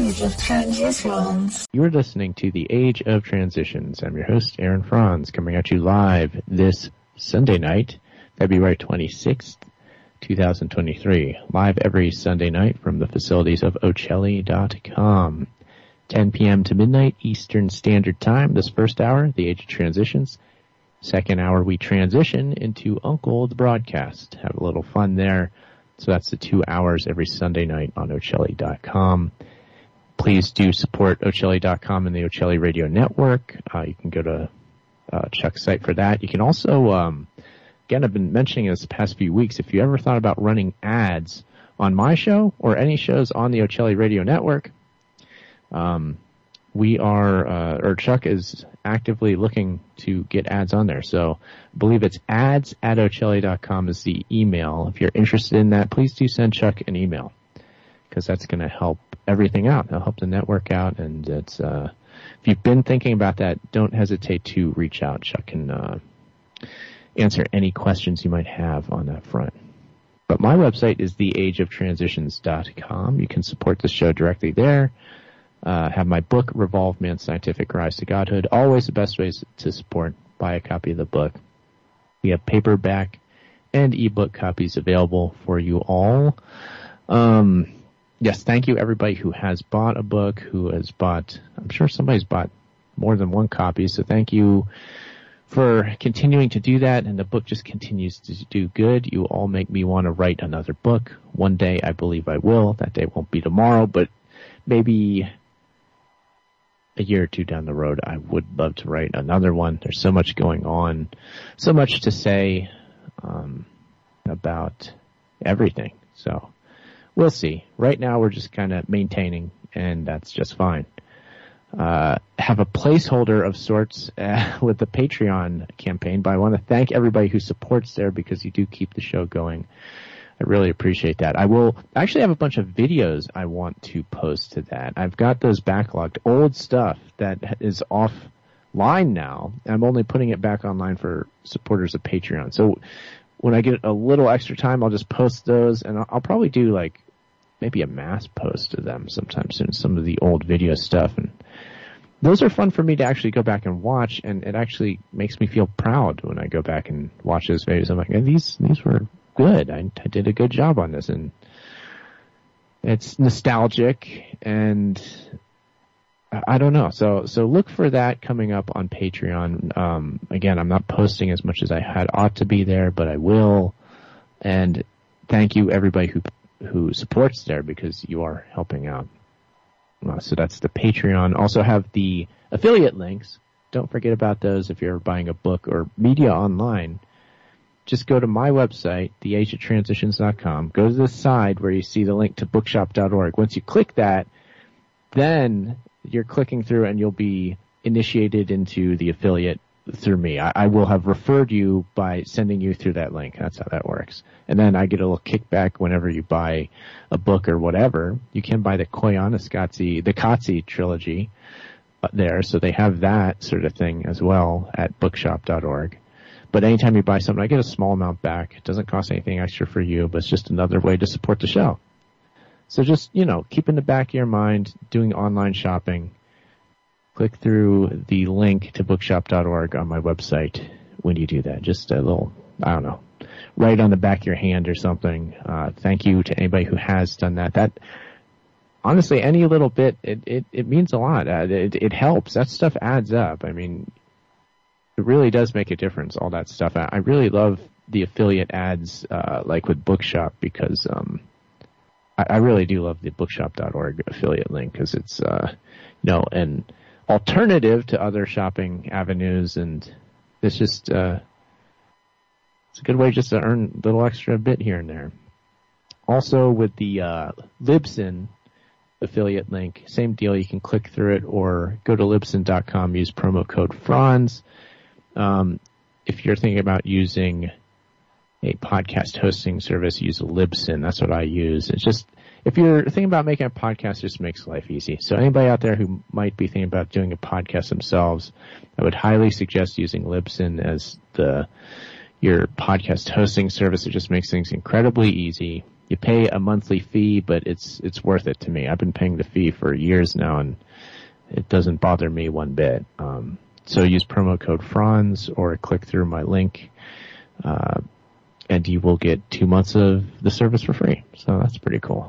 Age of Transitions. You're listening to The Age of Transitions. I'm your host, Aaron Franz, coming at you live this Sunday night, February 26th, 2023. Live every Sunday night from the facilities of Ocelli.com. 10 p.m. to midnight Eastern Standard Time. This first hour, The Age of Transitions. Second hour, we transition into Uncle the Broadcast. Have a little fun there. So that's the 2 hours every Sunday night on Ocelli.com. Please do support Ocelli.com and the Ocelli Radio Network. You can go to Chuck's site for that. You can also, again, I've been mentioning this the past few weeks, if you ever thought about running ads on my show or any shows on the Ocelli Radio Network, Chuck is actively looking to get ads on there. So I believe it's ads@ocelli.com is the email. If you're interested in that, please do send Chuck an email because that's going to help everything out. It'll help the network out. And it's, if you've been thinking about that, don't hesitate to reach out. Chuck can, answer any questions you might have on that front. But my website is theageoftransitions.com. You can support the show directly there. Have my book, Revolve Man's Scientific Rise to Godhood. Always the best ways to support. Buy a copy of the book. We have paperback and ebook copies available for you all. Yes, thank you everybody who has bought a book, who has bought, I'm sure somebody's bought more than one copy, so thank you for continuing to do that, and the book just continues to do good. You all make me want to write another book. One day I believe I will. That day won't be tomorrow, but maybe a year or two down the road, I would love to write another one. There's so much going on, so much to say about everything. So we'll see. Right now, we're just kind of maintaining, and that's just fine. Have a placeholder of sorts with the Patreon campaign, but I want to thank everybody who supports there because you do keep the show going. I really appreciate that. I will actually have a bunch of videos I want to post to that. I've got those backlogged, old stuff that is offline now. I'm only putting it back online for supporters of Patreon. So when I get a little extra time, I'll just post those, and I'll probably do like maybe a mass post of them sometime soon, some of the old video stuff. And those are fun for me to actually go back and watch, and it actually makes me feel proud when I go back and watch those videos. I'm like, these were good. I did a good job on this, and it's nostalgic, and I don't know. So look for that coming up on Patreon. Again, I'm not posting as much as I had ought to be there, but I will. And thank you everybody who supports there because you are helping out. So that's the Patreon. Also have the affiliate links. Don't forget about those if you're buying a book or media online. Just go to my website, theageoftransitions.com. Go to the side where you see the link to bookshop.org. Once you click that, then you're clicking through and you'll be initiated into the affiliate through me. I will have referred you by sending you through that link. That's how that works. And then I get a little kickback whenever you buy a book or whatever. You can buy the Koyaanisqatsi, the Qatsi trilogy there, so they have that sort of thing as well at bookshop.org. But anytime you buy something, I get a small amount back. It doesn't cost anything extra for you, but it's just another way to support the show. So just, keep in the back of your mind, doing online shopping, click through the link to bookshop.org on my website when you do that. Just a little, write on the back of your hand or something. Thank you to anybody who has done that. That, honestly, any little bit, it means a lot. It helps. That stuff adds up. I mean, it really does make a difference, all that stuff. I really love the affiliate ads, like with Bookshop, because I really do love the bookshop.org affiliate link, because it's, an alternative to other shopping avenues, and it's just, it's a good way just to earn a little extra bit here and there. Also with the Libsyn affiliate link, same deal. You can click through it or go to Libsyn.com, use promo code Franz. If you're thinking about using a podcast hosting service, use Libsyn. That's what I use. It's just, if you're thinking about making a podcast, it just makes life easy. So anybody out there who might be thinking about doing a podcast themselves, I would highly suggest using Libsyn as your podcast hosting service. It just makes things incredibly easy. You you pay a monthly fee, but it's worth it to me. I've been paying the fee for years now, and it doesn't bother me one bit. So use promo code Franz or click through my link, and you will get 2 months of the service for free. So that's pretty cool.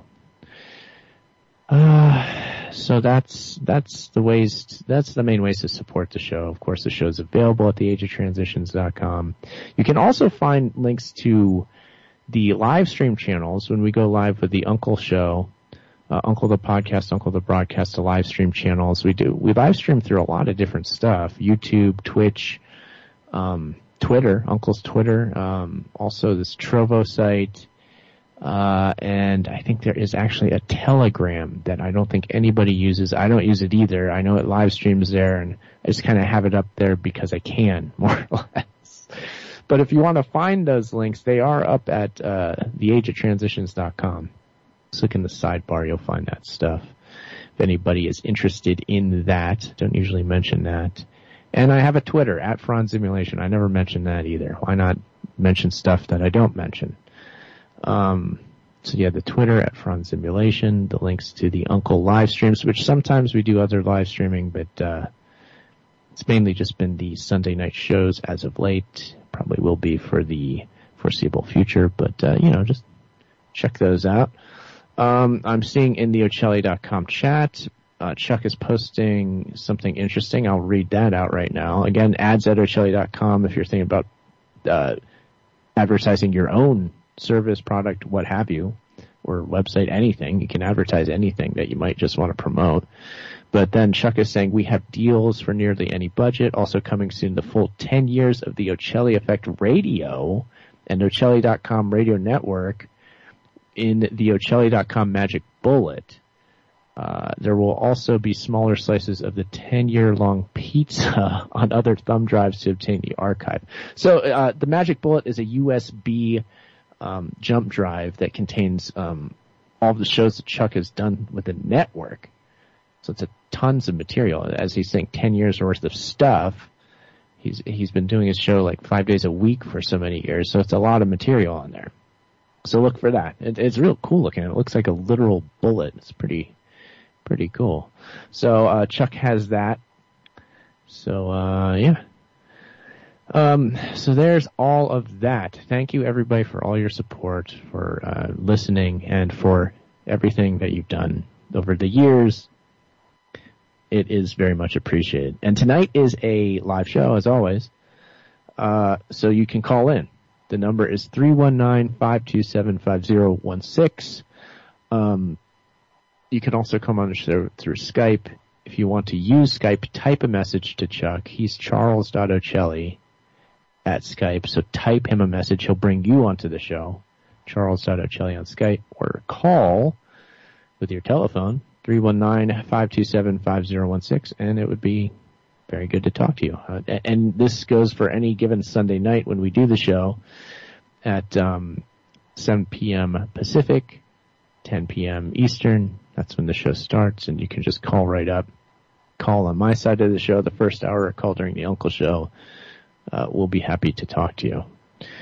So that's the main ways to support the show. Of course, the show is available at theageoftransitions.com. You can also find links to the live stream channels when we go live with the Uncle Show, Uncle the Podcast, Uncle the Broadcast, the live stream channels. We live stream through a lot of different stuff: YouTube, Twitch, Twitter, Uncle's Twitter, also this Trovo site. And I think there is actually a Telegram that I don't think anybody uses. I don't use it either. I know it live streams there, and I just kind of have it up there because I can, more or less. But if you want to find those links, they are up at theageoftransitions.com. Just look in the sidebar, you'll find that stuff. If anybody is interested in that, don't usually mention that. And I have a Twitter, @FranzSimulation. I never mention that either. Why not mention stuff that I don't mention? So yeah, the Twitter @FranzSimulation, the links to the Uncle live streams, which sometimes we do other live streaming, but it's mainly just been the Sunday night shows as of late. Probably will be for the foreseeable future, but just check those out. I'm seeing in the Ocelli.com chat, Chuck is posting something interesting. I'll read that out right now. Again, ads at Ocelli.com if you're thinking about advertising your own service, product, what have you, or website, anything. You can advertise anything that you might just want to promote. But then Chuck is saying we have deals for nearly any budget. Also coming soon, the full 10 years of the Ocelli Effect Radio and Ocelli.com radio network in the Ocelli.com Magic Bullet. There will also be smaller slices of the 10-year-long pizza on other thumb drives to obtain the archive. So the Magic Bullet is a USB jump drive that contains all of the shows that Chuck has done with the network. So it's tons of material. As he's saying, 10 years worth of stuff. He's been doing his show like 5 days a week for so many years, so it's a lot of material on there. So look for that. It's real cool looking. It looks like a literal bullet. It's pretty cool. So Chuck has that. So yeah. So there's all of that. Thank you everybody for all your support, for listening, and for everything that you've done over the years. It is very much appreciated. And tonight is a live show, as always. So you can call in. The number is 319-527-5016. You can also come on the show through Skype. If you want to use Skype, type a message to Chuck. He's Charles.Ocelli at Skype. So type him a message. He'll bring you onto the show. Charles.Ocelli on Skype. Or call with your telephone, 319-527-5016, and it would be very good to talk to you. And this goes for any given Sunday night when we do the show at 7 p.m. Pacific, 10 p.m. Eastern. That's when the show starts, and you can just call right up. Call on my side of the show the first hour, or call during the Uncle Show. We'll be happy to talk to you.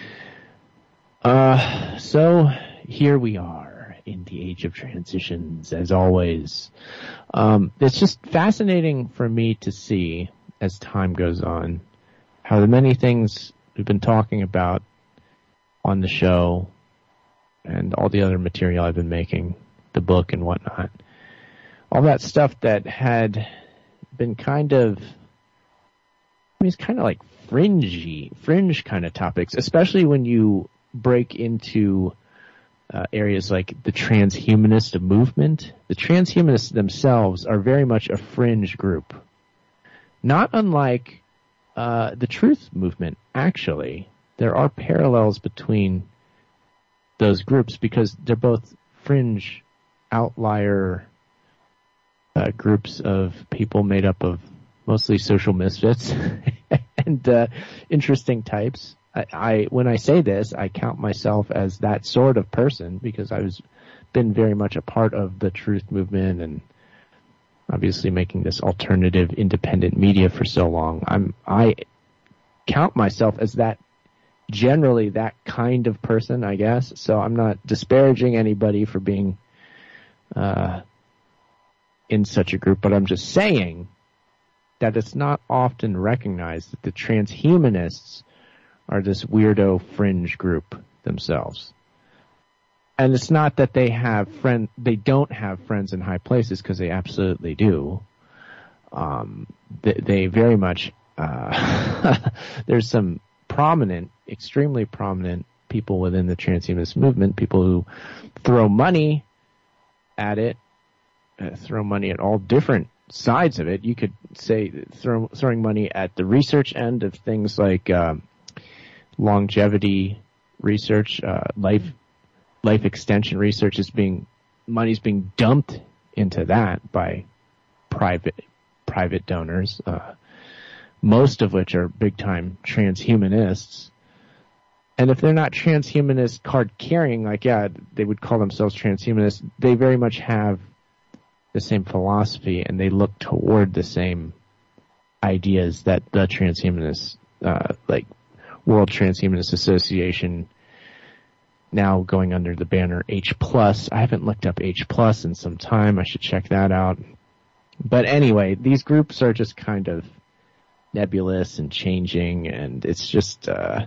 So here we are in the age of transitions, as always. It's just fascinating for me to see, as time goes on, how the many things we've been talking about on the show and all the other material I've been making, the book and whatnot, all that stuff that had been kind of, it's kind of like fringe kind of topics, especially when you break into areas like the transhumanist movement. The transhumanists themselves are very much a fringe group. Not unlike the truth movement, actually. There are parallels between those groups because they're both fringe, outlier groups of people made up of mostly social misfits and interesting types. When I say this, I count myself as that sort of person because I've been very much a part of the truth movement and obviously making this alternative independent media for so long. I count myself as that generally that kind of person, I guess. So I'm not disparaging anybody for being in such a group, but I'm just saying that it's not often recognized that the transhumanists are this weirdo fringe group themselves. And it's not that they don't have friends in high places, because they absolutely do. They very much, there's some extremely prominent people within the transhumanist movement, people who throw money at it, throw money at all different sides of it. You could say throwing money at the research end of things like longevity research, life extension research money's being dumped into that by private donors, most of which are big time transhumanists. And if they're not transhumanist card carrying, they would call themselves transhumanists, they very much have the same philosophy, and they look toward the same ideas that the transhumanists, like World Transhumanist Association, now going under the banner H+. I haven't looked up H+ in some time. I should check that out. But anyway, these groups are just kind of nebulous and changing, and it's just,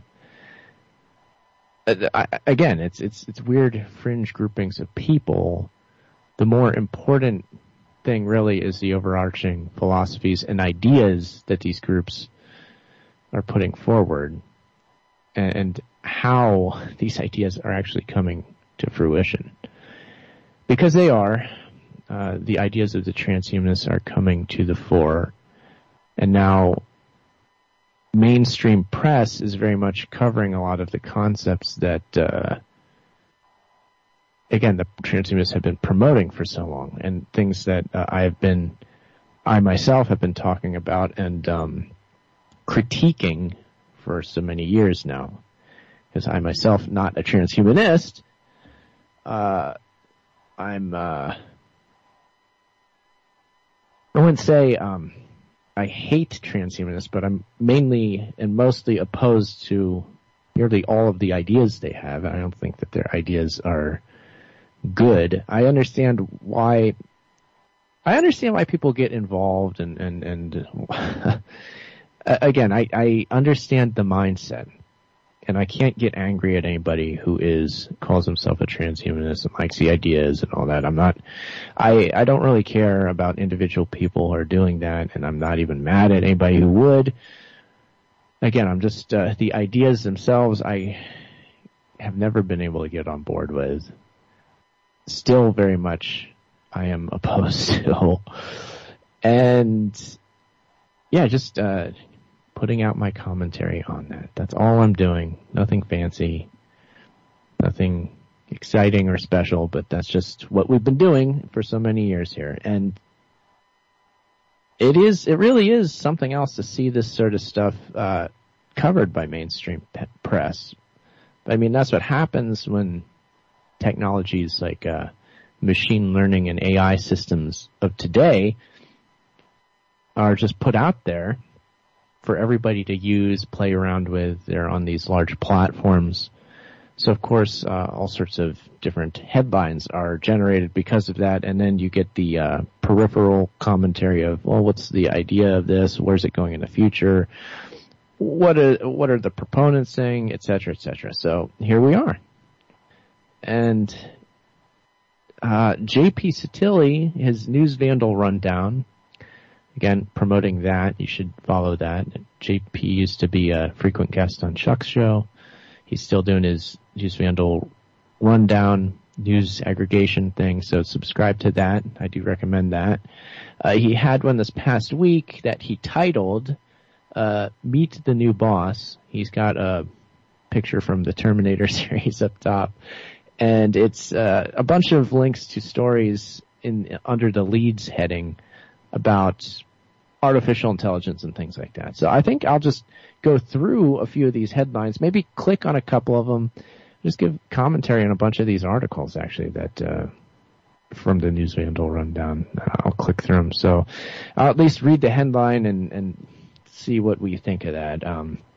again, it's weird fringe groupings of people. The more important thing really is the overarching philosophies and ideas that these groups are putting forward, and how these ideas are actually coming to fruition. Because they are, the ideas of the transhumanists are coming to the fore, and now mainstream press is very much covering a lot of the concepts that, again, the transhumanists have been promoting for so long, and things that I myself have been talking about and critiquing for so many years now. Because I myself, not a transhumanist, I wouldn't say I hate transhumanists, but I'm mainly and mostly opposed to nearly all of the ideas they have. I don't think that their ideas are good. I understand why people get involved, and again, I understand the mindset, and I can't get angry at anybody who calls himself a transhumanist and likes the ideas and all that. I don't really care about individual people who are doing that, and I'm not even mad at anybody who would. Again, I'm just, the ideas themselves I have never been able to get on board with. Still very much I am opposed to. And yeah, just putting out my commentary on that. That's all I'm doing. Nothing fancy, nothing exciting or special, but that's just what we've been doing for so many years here. And it really is something else to see this sort of stuff covered by mainstream press. I mean, that's what happens when technologies like machine learning and AI systems of today are just put out there for everybody to use, play around with. They're on these large platforms. So, of course, all sorts of different headlines are generated because of that, and then you get the peripheral commentary of, well, what's the idea of this? Where's it going in the future? What are the proponents saying, et cetera, et cetera. So here we are. And J.P. Satili, his News Vandal rundown, again, promoting that. You should follow that. J.P. used to be a frequent guest on Chuck's show. He's still doing his News Vandal rundown news aggregation thing, so subscribe to that. I do recommend that. He had one this past week that he titled Meet the New Boss. He's got a picture from the Terminator series up top, and it's a bunch of links to stories under the leads heading about artificial intelligence and things like that. So I think I'll just go through a few of these headlines, maybe click on a couple of them, just give commentary on a bunch of these articles, actually, that from the News Vandal rundown. I'll click through them. So I'll at least read the headline and see what we think of that.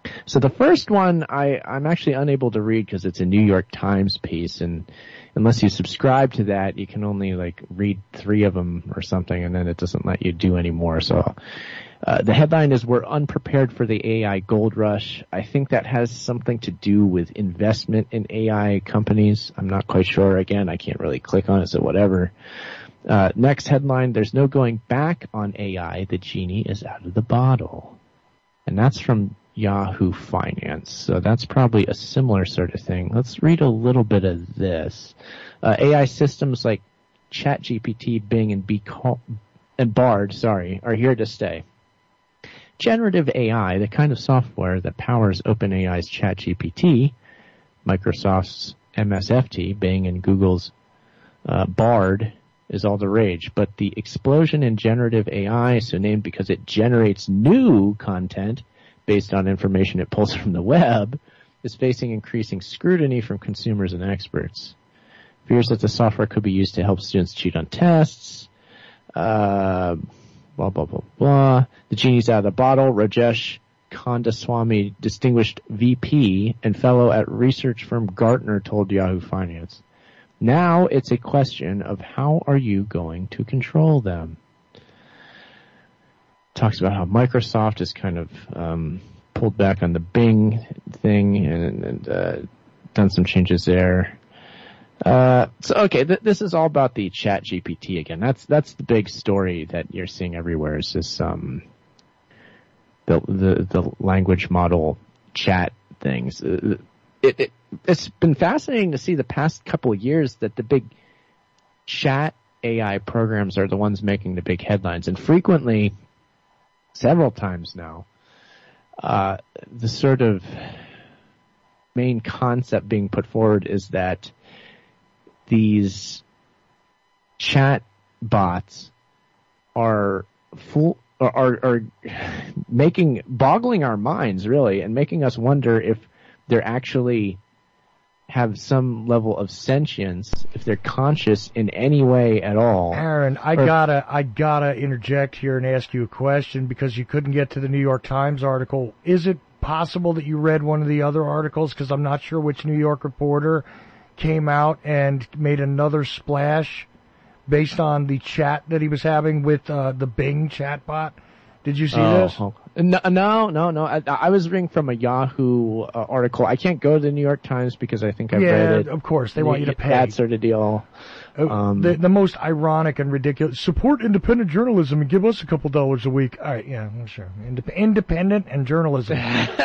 So the first one I'm actually unable to read because it's a New York Times piece, and unless you subscribe to that, you can only read 3 of them or something, and then it doesn't let you do any more. So the headline is, "We're unprepared for the AI gold rush." I think that has something to do with investment in AI companies. I'm not quite sure. Again, I can't really click on it, so whatever. Next headline, "There's no going back on AI. The genie is out of the bottle." And that's from Yahoo Finance. So that's probably a similar sort of thing. Let's read a little bit of this. AI systems like ChatGPT, Bing, and Bard, are here to stay. Generative AI, the kind of software that powers OpenAI's ChatGPT, Microsoft's MSFT, Bing, and Google's Bard, is all the rage. But the explosion in generative AI, so named because it generates new content based on information it pulls from the web, is facing increasing scrutiny from consumers and experts. Fears that the software could be used to help students cheat on tests. Blah, blah, blah, blah. The genie's out of the bottle. Rajesh Kandaswamy, distinguished VP and fellow at research firm Gartner, told Yahoo Finance. Now it's a question of how are you going to control them? Talks about how Microsoft has kind of pulled back on the Bing thing and done some changes there. This is all about the ChatGPT again. That's the big story that you're seeing everywhere. Is this the language model chat things? It's been fascinating to see the past couple of years that the big chat AI programs are the ones making the big headlines, and frequently, several times now, the sort of main concept being put forward is that these chat bots are boggling our minds, really, and making us wonder if they're actually have some level of sentience, if they're conscious in any way at all. Aaron, I gotta interject here and ask you a question because you couldn't get to the New York Times article. Is it possible that you read one of the other articles? Because I'm not sure which New York reporter came out and made another splash based on the chat that he was having with the Bing chatbot. Did you see this? No. I was reading from a Yahoo article. I can't go to the New York Times because I think I've read it. Yeah, of course. They want you to pay. That sort of deal. The most ironic and ridiculous. Support independent journalism and give us a couple dollars a week. All right, yeah, sure. Independent and journalism.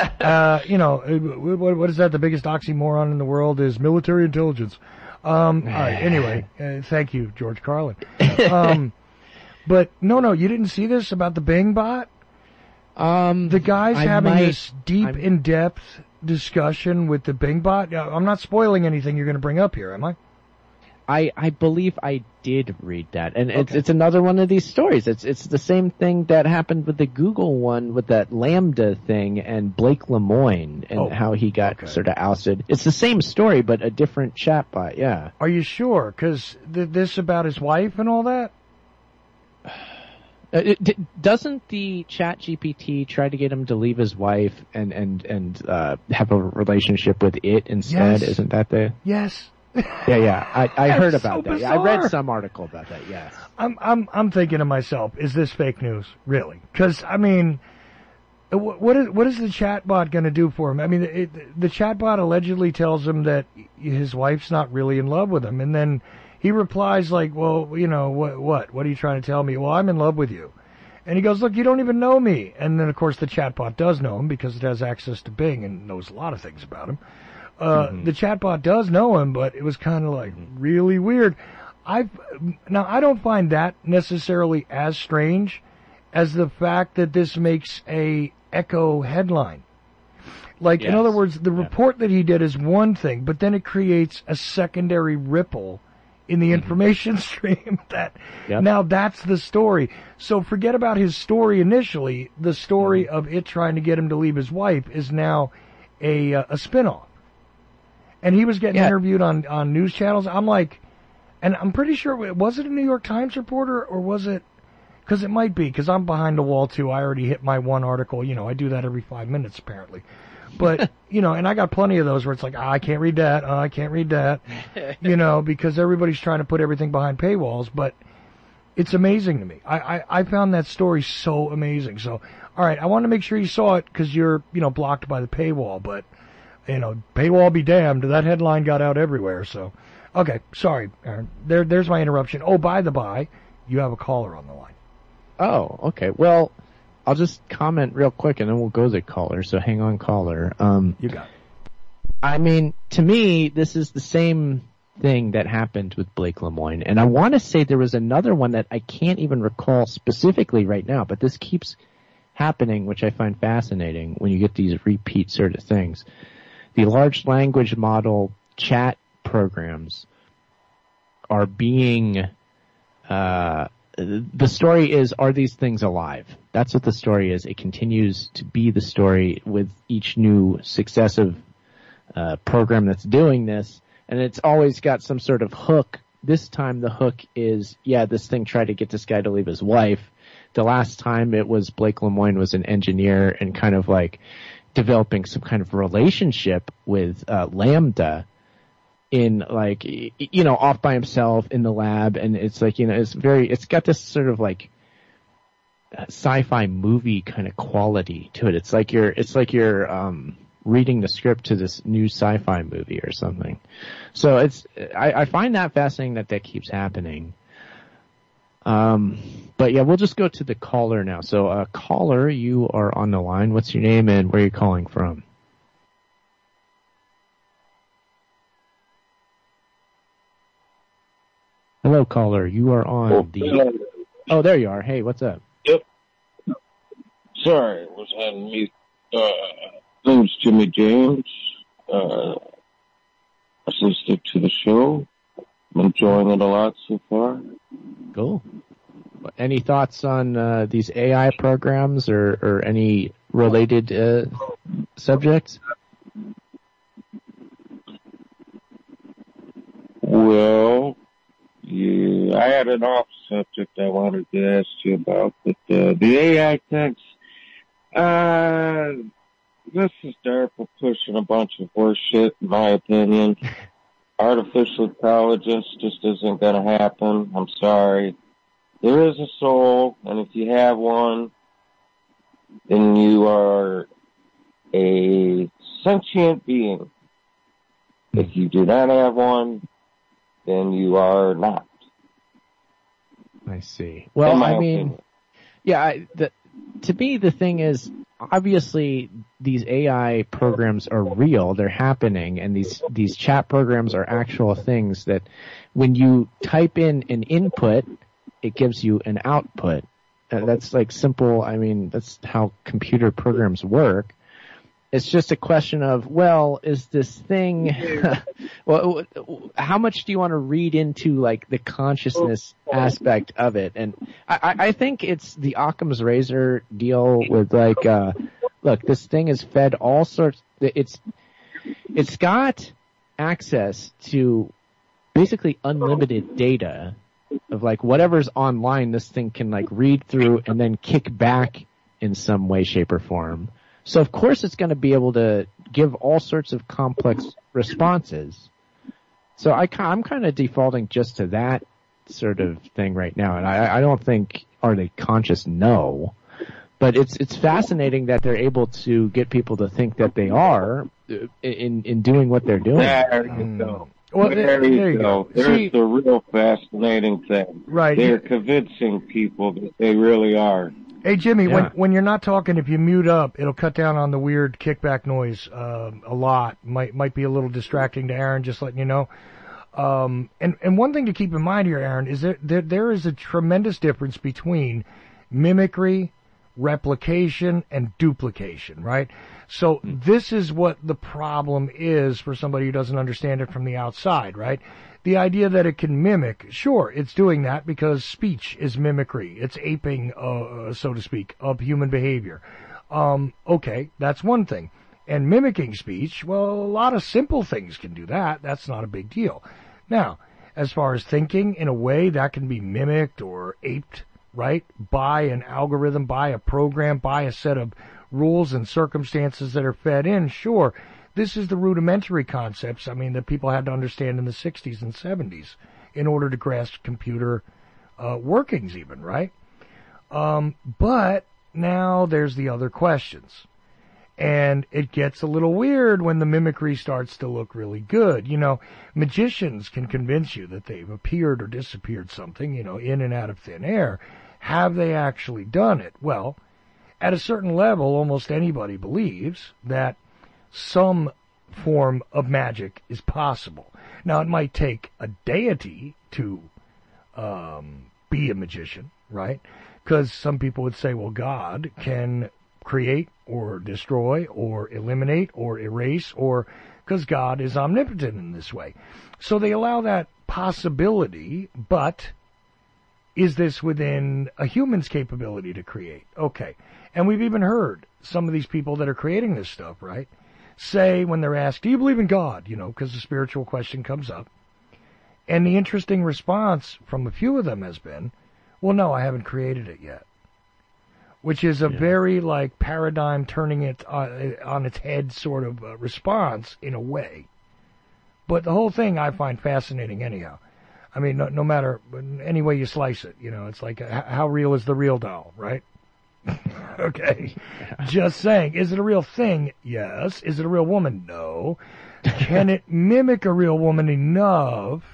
What is that? The biggest oxymoron in the world is military intelligence. All right, anyway, thank you, George Carlin. But no, you didn't see this about the Bing bot? The guy's having this deep, in-depth discussion with the Bing bot. I'm not spoiling anything you're going to bring up here, am I? I believe I did read that, and it's another one of these stories. It's the same thing that happened with the Google one with that Lambda thing and Blake Lemoine and how he got sort of ousted. It's the same story, but a different chatbot. Yeah. Are you sure? Because this about his wife and all that. Doesn't the ChatGPT try to get him to leave his wife and have a relationship with it instead? Yes. Isn't that the? Yes. Yeah. I heard about that. Bizarre. I read some article about that. Yes. I'm thinking to myself, is this fake news? Really? Because I mean, what is the chatbot going to do for him? I mean, the chatbot allegedly tells him that his wife's not really in love with him, and then he replies like, well, what are you trying to tell me? Well, I'm in love with you. And he goes, look, you don't even know me. And then, of course, the chatbot does know him because it has access to Bing and knows a lot of things about him. The chatbot does know him, but it was kind of like really weird. Now, I don't find that necessarily as strange as the fact that this makes a Echo headline. Like, in other words, the report that he did is one thing, but then it creates a secondary ripple in the information stream now that's the story. So forget about his story initially. The story of it trying to get him to leave his wife is now a spin-off. And he was getting interviewed on news channels. I'm like, and I'm pretty sure, was it a New York Times reporter or was it, because it might be, because I'm behind the wall too. I already hit my one article. I do that every 5 minutes apparently. But, and I got plenty of those where it's like, I can't read that, I can't read that, because everybody's trying to put everything behind paywalls, but it's amazing to me. I found that story so amazing. So, all right, I want to make sure you saw it because you're, blocked by the paywall, but, paywall be damned, that headline got out everywhere, so. Okay, sorry, Aaron. There's my interruption. Oh, by the by, you have a caller on the line. Oh, okay. Well, I'll just comment real quick and then we'll go to the caller, so hang on, caller. You got it. I mean, to me, this is the same thing that happened with Blake Lemoine, and I want to say there was another one that I can't even recall specifically right now, but this keeps happening, which I find fascinating when you get these repeat sort of things. The large language model chat programs are being, the story is, are these things alive? That's what the story is. It continues to be the story with each new successive program that's doing this, and it's always got some sort of hook. This time the hook is, this thing tried to get this guy to leave his wife. The last time it was Blake Lemoine was an engineer and kind of like developing some kind of relationship with LaMDA in like, off by himself in the lab, and it's like, it's got this sort of like sci-fi movie kind of quality to it. It's like you're reading the script to this new sci-fi movie or something. So I find that fascinating that keeps happening. But yeah, we'll just go to the caller now. So, caller, you are on the line. What's your name and where are you calling from? Hello, caller. You are on Oh, there you are. Hey, what's up? Yep. Sorry, was on mute. Name's Jimmy James. Assisted to the show. I'm enjoying it a lot so far. Cool. Any thoughts on these AI programs or any related subjects? Well, yeah, I had an off subject I wanted to ask you about, but the AI things, this is DARPA pushing a bunch of horse shit, in my opinion. Artificial intelligence just isn't going to happen. I'm sorry. There is a soul, and if you have one, then you are a sentient being. If you do not have one, then you are not. I see. Well, I mean, opinion. To me, the thing is, obviously, these AI programs are real. They're happening, and these chat programs are actual things that when you type in an input, it gives you an output. That's like simple. I mean, that's how computer programs work. It's just a question of, well, is this thing, well, how much do you want to read into like the consciousness aspect of it? And I think it's the Occam's razor deal with like, look, this thing is fed all sorts, it's got access to basically unlimited data of like whatever's online, this thing can like read through and then kick back in some way, shape, or form. So of course it's going to be able to give all sorts of complex responses. So I'm kind of defaulting just to that sort of thing right now. And I don't think, are they conscious? No. But it's fascinating that they're able to get people to think that they are in doing what they're doing. There you go. Well, there you go. There's the real fascinating thing. Right. They're convincing people that they really are. Hey, Jimmy, when you're not talking, if you mute up, it'll cut down on the weird kickback noise a lot. Might be a little distracting to Aaron, just letting you know. And one thing to keep in mind here, Aaron, is there is a tremendous difference between mimicry, replication, and duplication, right? So this is what the problem is for somebody who doesn't understand it from the outside, right? The idea that it can mimic, sure, it's doing that because speech is mimicry. It's aping, so to speak, of human behavior. Okay, that's one thing. And mimicking speech, well, a lot of simple things can do that. That's not a big deal. Now, as far as thinking in a way that can be mimicked or aped, right, by an algorithm, by a program, by a set of rules and circumstances that are fed in, sure. This is the rudimentary concepts, I mean, that people had to understand in the 60s and 70s in order to grasp computer workings even, right? But now there's the other questions. And it gets a little weird when the mimicry starts to look really good. You know, magicians can convince you that they've appeared or disappeared something, you know, in and out of thin air. Have they actually done it? Well, at a certain level, almost anybody believes that some form of magic is possible. Now, it might take a deity to be a magician, right? Because some people would say, well, God can create or destroy or eliminate or erase, or because God is omnipotent in this way. So they allow that possibility, but is this within a human's capability to create? Okay. And we've even heard some of these people that are creating this stuff, right, say when they're asked, do you believe in God? You know, because the spiritual question comes up. And the interesting response from a few of them has been, well, no, I haven't created it yet. Which is a very, like, paradigm turning it on its head sort of response in a way. But the whole thing I find fascinating anyhow. I mean, no matter any way you slice it, you know, it's like, how real is the real doll, right? Okay. Just saying. Is it a real thing? Yes. Is it a real woman? No. Can it mimic a real woman enough?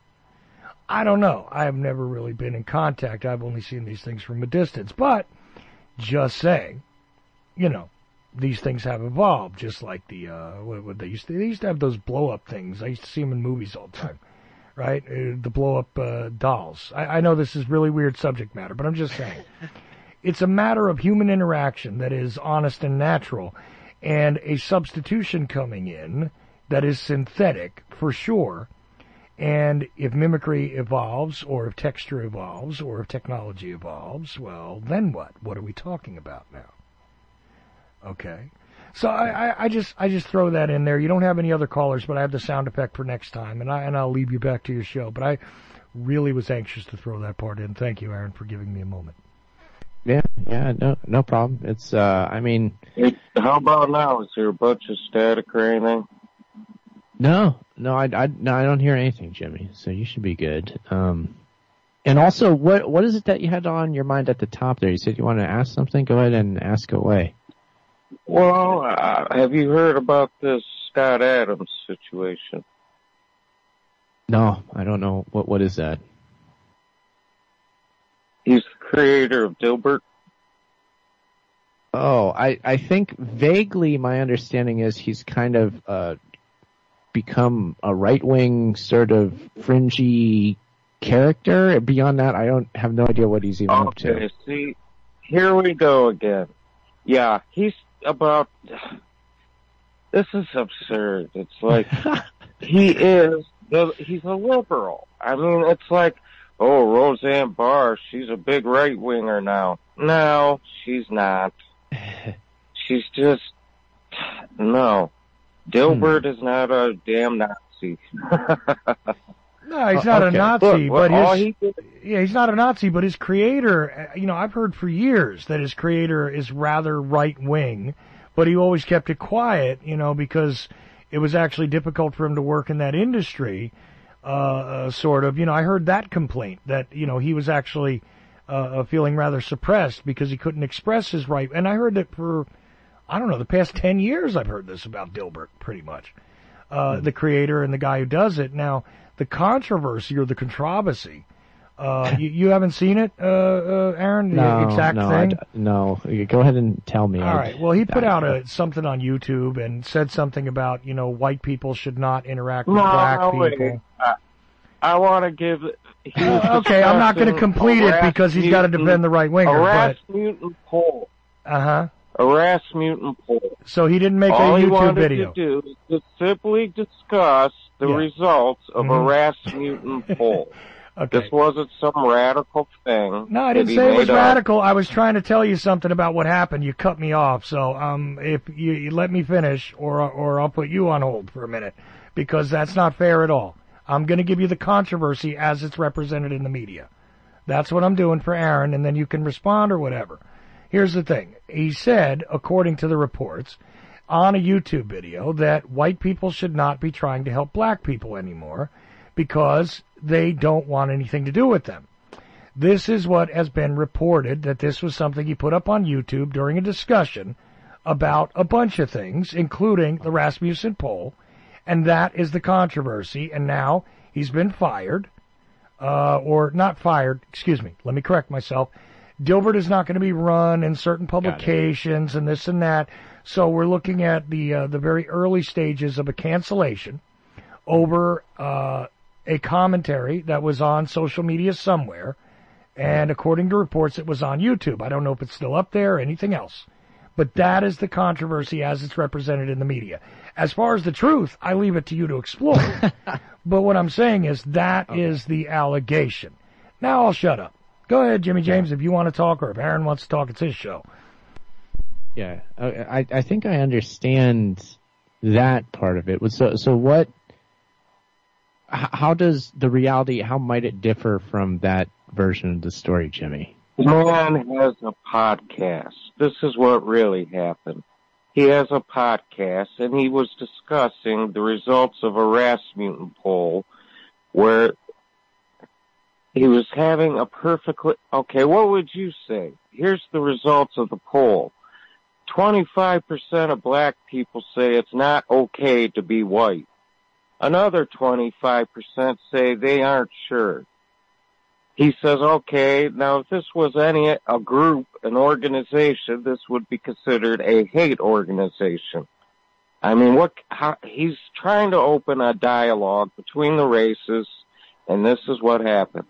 I don't know. I have never really been in contact. I've only seen these things from a distance. But just saying, you know, these things have evolved, just like the, what they used to have those blow-up things. I used to see them in movies all the time, right? The blow-up dolls. I know this is really weird subject matter, but I'm just saying. It's a matter of human interaction that is honest and natural, and a substitution coming in that is synthetic, for sure. And if mimicry evolves, or if texture evolves, or if technology evolves, well, then what? What are we talking about now? Okay. So I just throw that in there. You don't have any other callers, but I have the sound effect for next time, and I'll leave you back to your show. But I really was anxious to throw that part in. Thank you, Aaron, for giving me a moment. Yeah, no problem. It's, I mean... How about now? Is there a bunch of static or anything? No, I don't hear anything, Jimmy. So you should be good. And also, what is it that you had on your mind at the top there? You said you wanted to ask something. Go ahead and ask away. Well, have you heard about this Scott Adams situation? No, I don't know. What is that? He's the creator of Dilbert. Oh, I think vaguely my understanding is he's kind of become a right-wing sort of fringy character. Beyond that, I don't have no idea what he's even up to. Okay, see, here we go again. Yeah, he's about... This is absurd. It's like, he's a liberal. I mean, it's like, oh, Roseanne Barr, she's a big right-winger now. No, she's not. She's just... No. Dilbert is not a damn Nazi. No, he's not a Nazi, Look, but he's not a Nazi, but his creator, you know, I've heard for years that his creator is rather right-wing, but he always kept it quiet, you know, because it was actually difficult for him to work in that industry, sort of. You know, I heard that complaint, that, you know, he was actually feeling rather suppressed because he couldn't express his right, and I heard that for... I don't know, the past 10 years I've heard this about Dilbert, pretty much. The creator and the guy who does it. Now, the controversy or the controversy, you haven't seen it, Aaron? The exact thing? No. Go ahead and tell me. All right. Well, he put out something on YouTube and said something about, you know, white people should not interact with black people. I want to give... Okay, I'm not going to complete it because he's got to defend the right winger. Rasmussen poll. Uh-huh. A Rasmussen poll. So he didn't make All a YouTube he wanted video. to do is to simply discuss the results of a Rasmussen poll. Okay. This wasn't some radical thing. No, I didn't say it was radical. I was trying to tell you something about what happened. You cut me off. So if you let me finish, or I'll put you on hold for a minute, because that's not fair at all. I'm going to give you the controversy as it's represented in the media. That's what I'm doing for Aaron, and then you can respond or whatever. here's the thing. He said, according to the reports, on a YouTube video, that white people should not be trying to help black people anymore because they don't want anything to do with them. This is what has been reported, that this was something he put up on YouTube during a discussion about a bunch of things, including the Rasmussen poll, and that is the controversy, and now he's been fired, or not fired, excuse me, let me correct myself. Dilbert is not going to be run in certain publications and this and that, so we're looking at the very early stages of a cancellation over a commentary that was on social media somewhere, and according to reports, it was on YouTube. I don't know if it's still up there or anything else. But that is the controversy as it's represented in the media. As far as the truth, I leave it to you to explore. But what I'm saying is that is the allegation. Now I'll shut up. Go ahead, Jimmy James, if you want to talk, or if Aaron wants to talk, it's his show. Yeah, I think I understand that part of it. So what, how does the reality, how might it differ from that version of the story, Jimmy? The man has a podcast. This is what really happened. He has a podcast, and he was discussing the results of a Rasmussen poll where he was having a perfectly... Okay, what would you say? Here's the results of the poll. 25% of black people say it's not okay to be white. Another 25% say they aren't sure. He says, okay, now if this was a group, an organization, this would be considered a hate organization. I mean, he's trying to open a dialogue between the races, and this is what happens.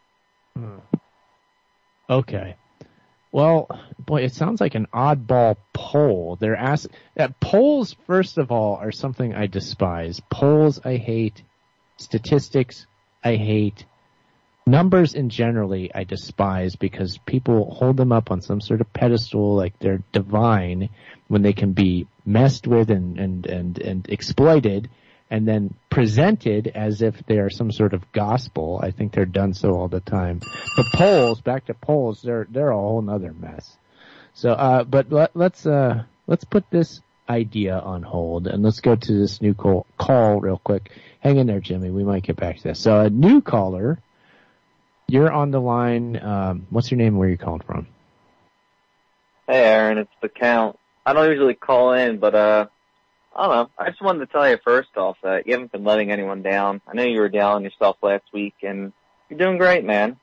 Okay. Well, boy, it sounds like an oddball poll. Polls, first of all, are something I despise. Polls I hate. Statistics I hate. Numbers in generally I despise because people hold them up on some sort of pedestal like they're divine when they can be messed with and exploited and then presented as if they are some sort of gospel. I think they're done so all the time. The polls, back to polls, they're a whole nother mess. So, but let's put this idea on hold and let's go to this new call real quick. Hang in there, Jimmy. We might get back to this. So a new caller. You're on the line. What's your name and where you calling from? Hey, Aaron, it's the Count. I don't usually call in, but I don't know. I just wanted to tell you first off that you haven't been letting anyone down. I know you were down on yourself last week, and you're doing great, man.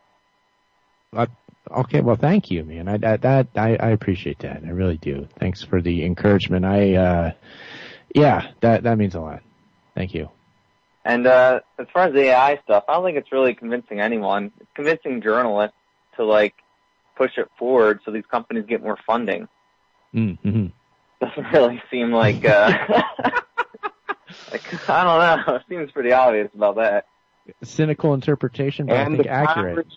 Okay, well, thank you, man. I appreciate that. I really do. Thanks for the encouragement. Yeah, that means a lot. Thank you. And as far as the AI stuff, I don't think it's really convincing anyone. It's convincing journalists to, push it forward so these companies get more funding. Mm-hmm. Doesn't really seem like, I don't know. It seems pretty obvious about that. Cynical interpretation, but I think accurate.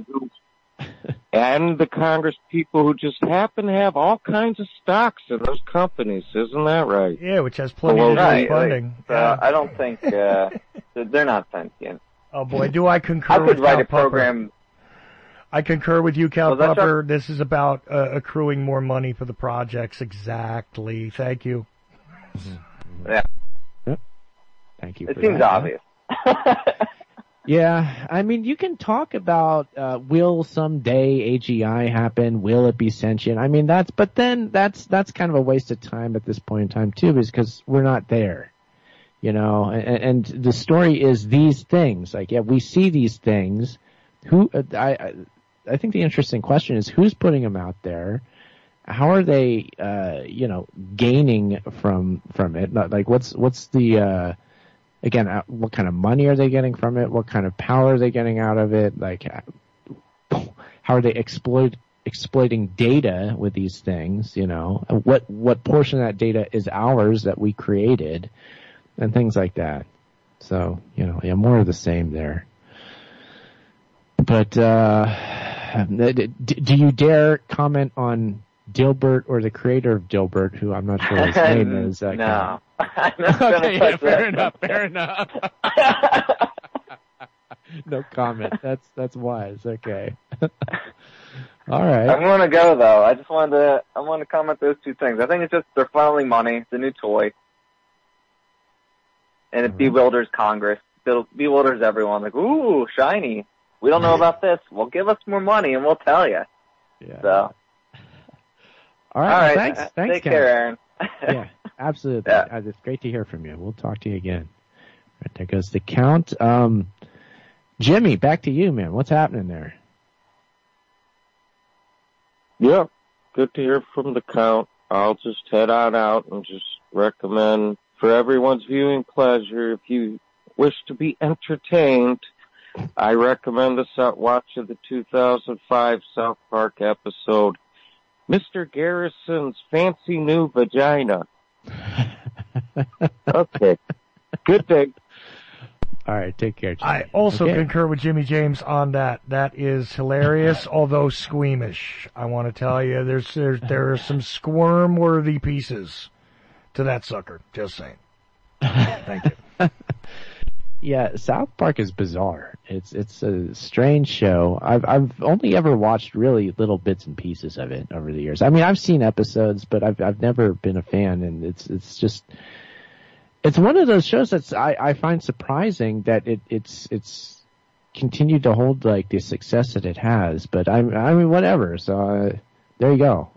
And the Congress people who just happen to have all kinds of stocks in those companies, isn't that right? Yeah, which has plenty of funding. I don't think they're not sentient. Oh boy, do I concur I with could write a Cal program. Pupper. I concur with you, Cal Pupper. This is about accruing more money for the projects. Exactly. Thank you. Yeah. Yep. Thank you. It seems obvious. Yeah, I mean, you can talk about, will someday AGI happen? Will it be sentient? I mean, that's kind of a waste of time at this point in time too, because we're not there, and the story is these things. We see these things. I think the interesting question is who's putting them out there? How are they, gaining from it? What's the, again, what kind of money are they getting from it? What kind of power are they getting out of it? How are they exploiting data with these things? What portion of that data is ours that we created, and things like that. So, more of the same there. But do you dare comment on Dilbert or the creator of Dilbert, who I'm not sure his name is? No. Okay, yeah, fair enough. No comment. That's wise. Okay. All right. I'm going to go, though. I want to comment those two things. I think it's just they're funneling money. It's a new toy. And it bewilders Congress. It bewilders everyone. Like, ooh, shiny. We don't know about this. Well, give us more money and we'll tell you. Yeah. So. All right. Thanks. Take care, Aaron. Yeah, absolutely. Yeah. It's great to hear from you. We'll talk to you again. All right, there goes the count. Jimmy, back to you, man. What's happening there? Yeah, good to hear from the count. I'll just head on out and just recommend for everyone's viewing pleasure, if you wish to be entertained, I recommend the watch of the 2005 South Park episode, Mr. Garrison's Fancy New Vagina. Okay. Good day. All right, take care, Jimmy. I also concur with Jimmy James on that. That is hilarious, although squeamish. I want to tell you, there are some squirm-worthy pieces to that sucker. Just saying. Thank you. Yeah, South Park is bizarre. It's a strange show. I've only ever watched really little bits and pieces of it over the years. I mean, I've seen episodes, but I've never been a fan, and it's just. It's one of those shows that's I find surprising that it's continued to hold like the success that it has. But I mean whatever. So there you go.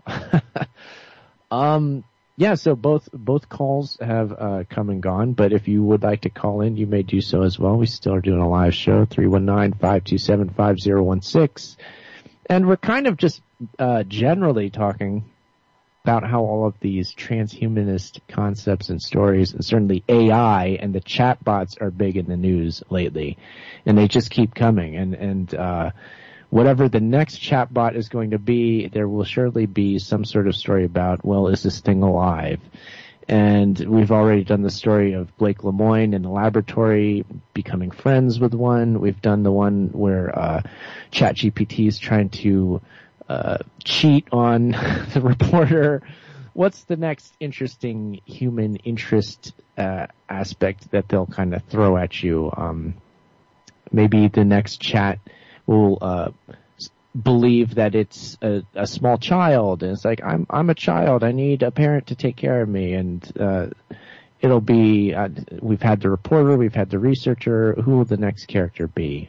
Yeah. So both calls have come and gone. But if you would like to call in, you may do so as well. We still are doing a live show 319-527-5016, and we're kind of just generally talking about how all of these transhumanist concepts and stories, and certainly AI and the chatbots are big in the news lately, and they just keep coming. And whatever the next chatbot is going to be, there will surely be some sort of story about, well, is this thing alive? And we've already done the story of Blake Lemoine in the laboratory becoming friends with one. We've done the one where ChatGPT is trying to cheat on the reporter. What's the next interesting human interest aspect that they'll kind of throw at you? Maybe the next chat will believe that it's a small child, and it's like, I'm a child, I need a parent to take care of me, and it'll be we've had the reporter, we've had the researcher. Who will the next character be?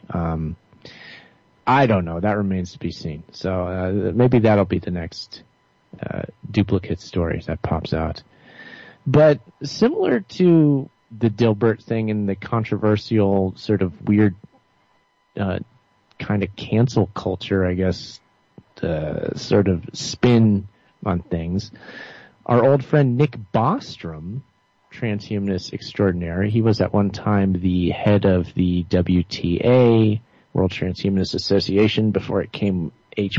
I don't know. That remains to be seen. So maybe that'll be the next duplicate story that pops out. But similar to the Dilbert thing and the controversial sort of weird kind of cancel culture, I guess, sort of spin on things, our old friend Nick Bostrom, transhumanist extraordinaire, he was at one time the head of the WTA, World Transhumanist Association, before it came H+.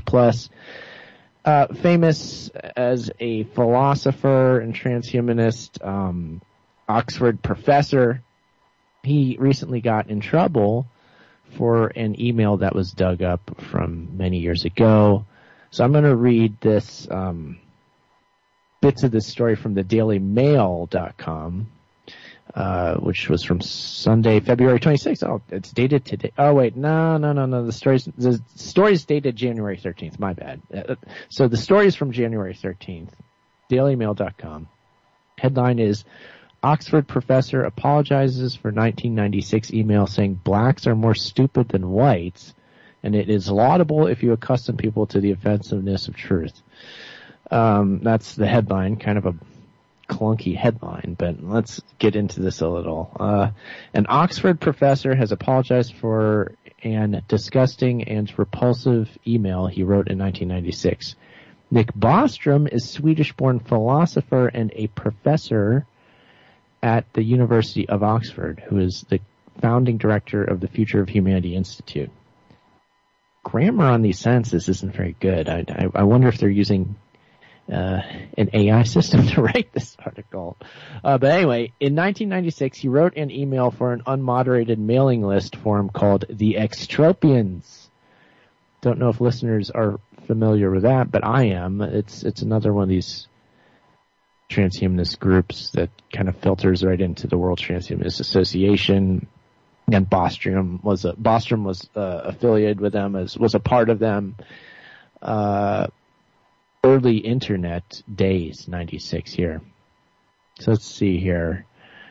Famous as a philosopher and transhumanist, Oxford professor. He recently got in trouble for an email that was dug up from many years ago. So I'm going to read this, bits of this story from the dailymail.com. Which was from Sunday, February 26th. Oh, it's dated today. Oh, wait. No. The story's dated January 13th. My bad. So the story is from January 13th. DailyMail.com. Headline is, Oxford professor apologizes for 1996 email saying blacks are more stupid than whites, and it is laudable if you accustom people to the offensiveness of truth. That's the headline, kind of a clunky headline, but let's get into this a little. An Oxford professor has apologized for an disgusting and repulsive email he wrote in 1996. Nick Bostrom is Swedish-born philosopher and a professor at the University of Oxford, who is the founding director of the Future of Humanity Institute. Grammar on these sentences isn't very good. I wonder if they're using an AI system to write this article. But anyway, in 1996, he wrote an email for an unmoderated mailing list forum called The Extropians. Don't know if listeners are familiar with that, but I am. It's another one of these transhumanist groups that kind of filters right into the World Transhumanist Association. And Bostrom was affiliated with them, was a part of them. early internet days, 96 here. So let's see here.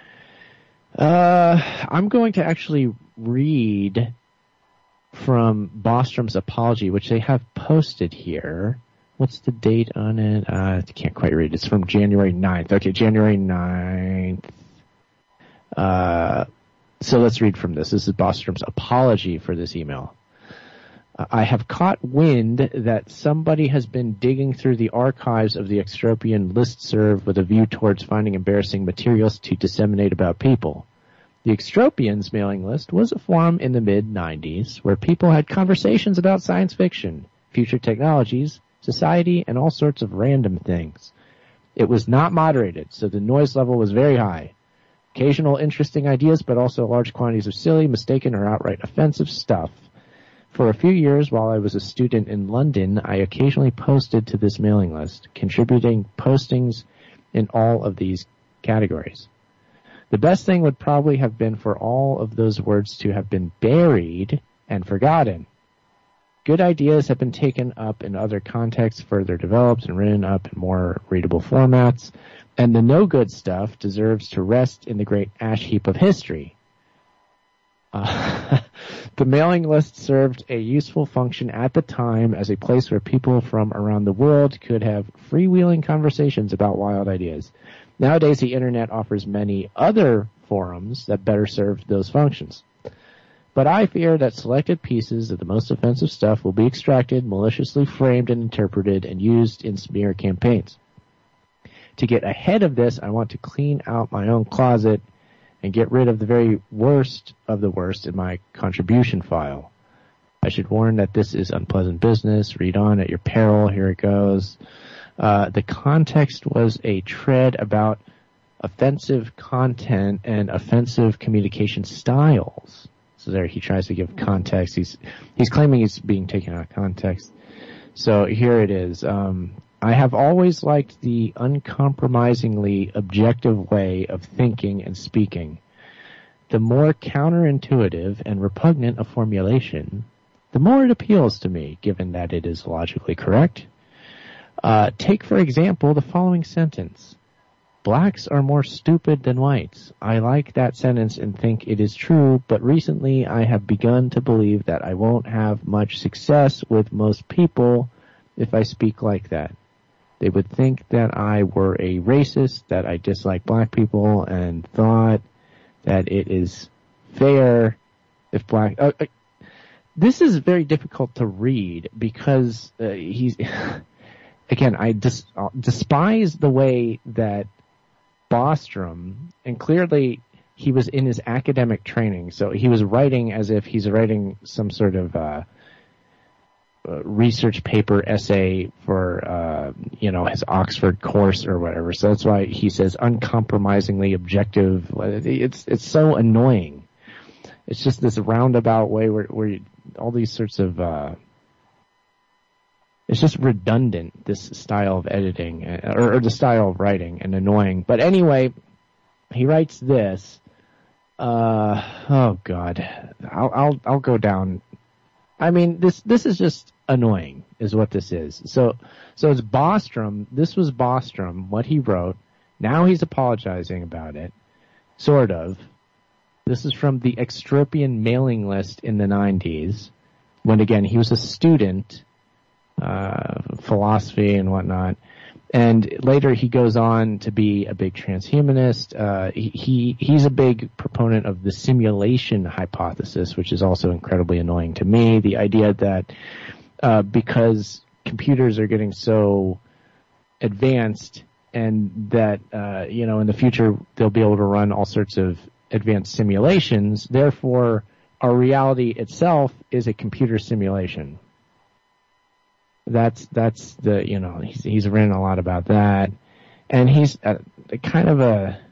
I'm going to actually read from Bostrom's apology, which they have posted here. What's the date on it? I can't quite read. It's from January 9th. Okay, January 9th. So let's read from this. This is Bostrom's apology for this email. I have caught wind that somebody has been digging through the archives of the Extropian listserv with a view towards finding embarrassing materials to disseminate about people. The Extropians mailing list was a forum in the mid-90s where people had conversations about science fiction, future technologies, society, and all sorts of random things. It was not moderated, so the noise level was very high. Occasional interesting ideas, but also large quantities of silly, mistaken, or outright offensive stuff. For a few years while I was a student in London, I occasionally posted to this mailing list, contributing postings in all of these categories. The best thing would probably have been for all of those words to have been buried and forgotten. Good ideas have been taken up in other contexts, further developed and written up in more readable formats, and the no-good stuff deserves to rest in the great ash heap of history. The mailing list served a useful function at the time as a place where people from around the world could have freewheeling conversations about wild ideas. Nowadays, the internet offers many other forums that better serve those functions. But I fear that selected pieces of the most offensive stuff will be extracted, maliciously framed and interpreted, and used in smear campaigns. To get ahead of this, I want to clean out my own closet and get rid of the very worst of the worst in my contribution file. I should warn that this is unpleasant business. Read on at your peril. Here it goes. The context was a thread about offensive content and offensive communication styles. So there he tries to give context. He's claiming he's being taken out of context. So here it is. I have always liked the uncompromisingly objective way of thinking and speaking. The more counterintuitive and repugnant a formulation, the more it appeals to me, given that it is logically correct. Take, for example, the following sentence. Blacks are more stupid than whites. I like that sentence and think it is true, but recently I have begun to believe that I won't have much success with most people if I speak like that. They would think that I were a racist, that I dislike black people, and thought that it is fair if black... this is very difficult to read because he's... Again, I despise the way that Bostrom, and clearly he was in his academic training, so he was writing as if he's writing some sort of research paper essay for, his Oxford course or whatever. So that's why he says uncompromisingly objective. It's so annoying. It's just this roundabout way where all these sorts of, it's just redundant, this style of editing, or the style of writing, and annoying. But anyway, he writes this. Oh God, I'll go down. I mean, this is just annoying, is what this is. So it's Bostrom. This was Bostrom, what he wrote. Now he's apologizing about it, sort of. This is from the Extropian mailing list in the 90s, when again he was a student. Philosophy and whatnot, and later he goes on to be a big transhumanist. He's a big proponent of the simulation hypothesis, which is also incredibly annoying to me. The idea that because computers are getting so advanced, and that in the future they'll be able to run all sorts of advanced simulations, therefore our reality itself is a computer simulation. That's the, he's written a lot about that, and he's kind of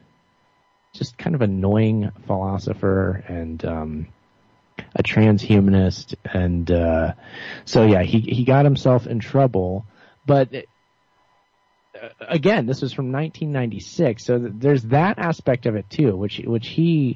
annoying philosopher and a transhumanist, and so yeah, he got himself in trouble. But again, this was from 1996, so there's that aspect of it too, which he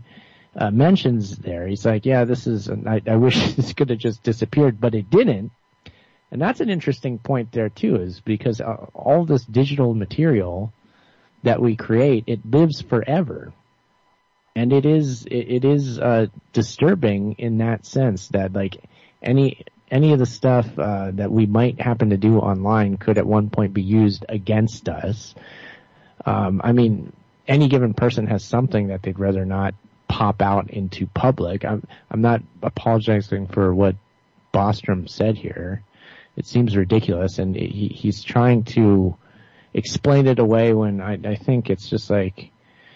mentions there. He's like, yeah, this is, I wish this could have just disappeared, but it didn't. And that's an interesting point there too, is because all this digital material that we create, it lives forever. And it is disturbing in that sense that like any of the stuff that we might happen to do online could at one point be used against us. I mean, any given person has something that they'd rather not pop out into public. I'm not apologizing for what Bostrom said here. It seems ridiculous, and he's trying to explain it away when I think it's just like,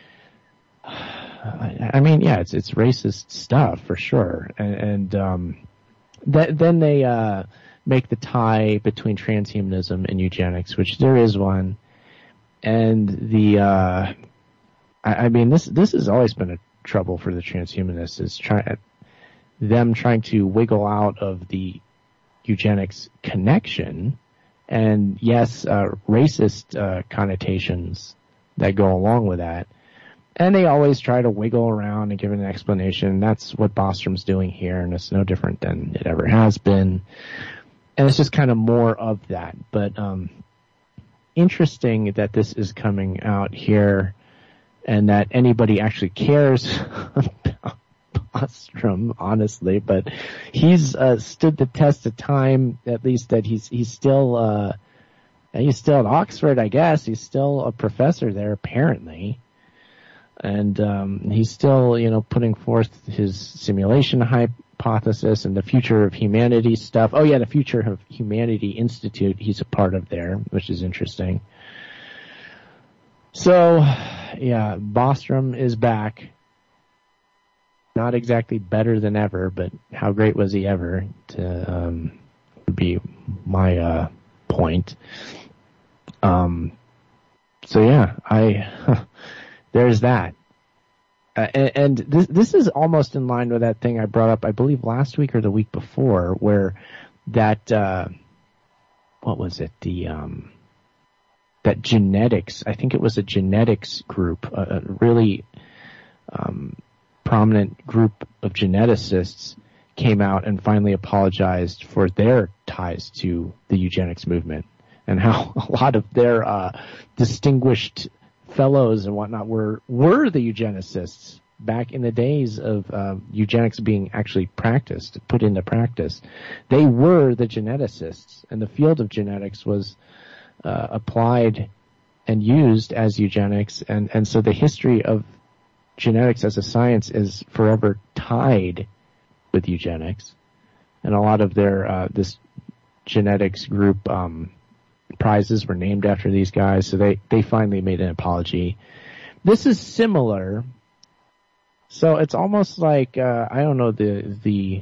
I mean, yeah, it's racist stuff for sure, and then they make the tie between transhumanism and eugenics, which there is one, and I mean, this has always been a trouble for the transhumanists, is them trying to wiggle out of the eugenics connection, and yes, racist connotations that go along with that. And they always try to wiggle around and give an explanation. That's what Bostrom's doing here, and it's no different than it ever has been. And it's just kind of more of that. But interesting that this is coming out here, and that anybody actually cares about Bostrom, honestly. But he's stood the test of time, at least that he's still at Oxford, I guess. He's still a professor there, apparently. And he's still, putting forth his simulation hypothesis and the Future of Humanity stuff. Oh yeah, the Future of Humanity Institute he's a part of there, which is interesting. So, yeah, Bostrom is back. Not exactly better than ever, but how great was he ever, to be my point. So yeah, there's that. And this is almost in line with that thing I brought up, I believe last week or the week before, where that, what was it? That genetics, I think it was a genetics group, a really, prominent group of geneticists came out and finally apologized for their ties to the eugenics movement, and how a lot of their, distinguished fellows and whatnot were the eugenicists back in the days of eugenics being actually practiced, put into practice. They were the geneticists, and the field of genetics was applied and used as eugenics, and so the history of genetics as a science is forever tied with eugenics, and a lot of their this genetics group prizes were named after these guys, so they finally made an apology. This is similar, so it's almost like I don't know, the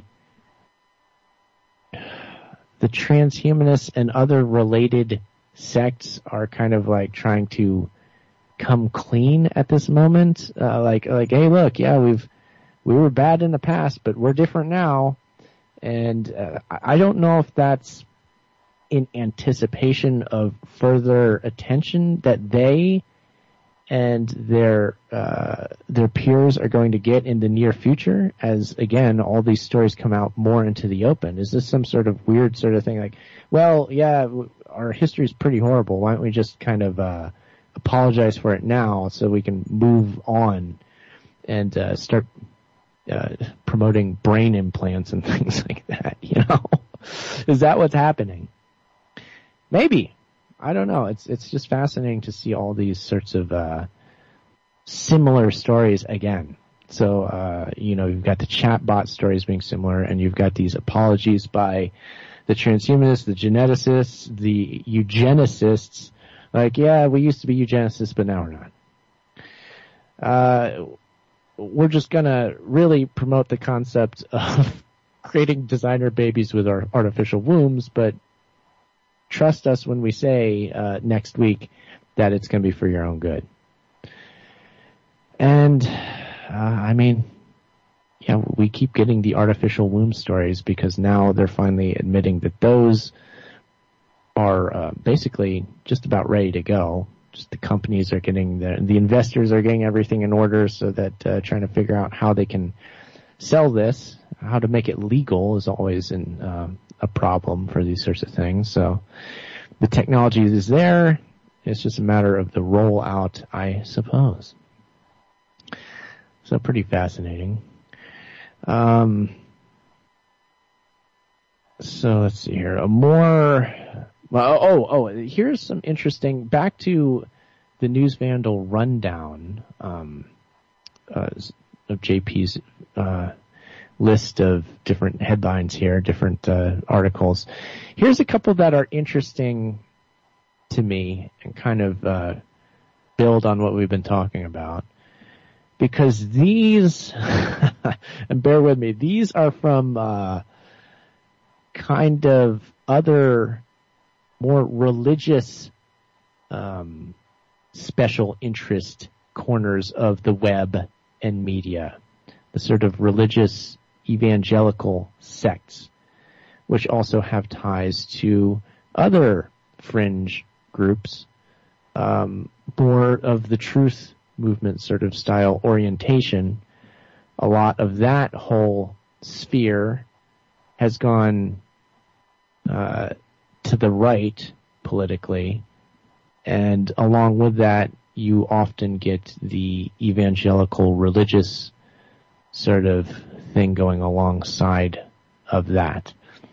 transhumanists and other related sects are kind of like trying to come clean at this moment, like hey, look, yeah, we were bad in the past, but we're different now, and I don't know if that's in anticipation of further attention that they and their peers are going to get in the near future, as again all these stories come out more into the open. Is this some sort of weird sort of thing, like, well, yeah, our history is pretty horrible, why don't we just kind of apologize for it now so we can move on and start promoting brain implants and things like that, Is that what's happening? Maybe. I don't know. It's just fascinating to see all these sorts of similar stories again. So, you've got the chatbot stories being similar, and you've got these apologies by the transhumanists, the geneticists, the eugenicists. Like, yeah, we used to be eugenicists, but now we're not. We're just gonna really promote the concept of creating designer babies with our artificial wombs, but trust us when we say next week that it's going to be for your own good. And we keep getting the artificial womb stories because now they're finally admitting that those are basically just about ready to go. Just the companies are getting the investors are getting everything in order, so that trying to figure out how they can sell this, how to make it legal is always a problem for these sorts of things. So the technology is there. It's just a matter of the rollout, I suppose. So pretty fascinating. So let's see here. Here's some interesting, back to the News Vandal rundown, of JP's, list of different headlines here, different, articles. Here's a couple that are interesting to me and kind of, build on what we've been talking about. Because these, and bear with me, these are from, kind of other more religious special interest corners of the web and media, the sort of religious evangelical sects, which also have ties to other fringe groups, more of the truth movement sort of style orientation. A lot of that whole sphere has gone to the right politically, and along with that, you often get the evangelical religious sort of thing going alongside of that.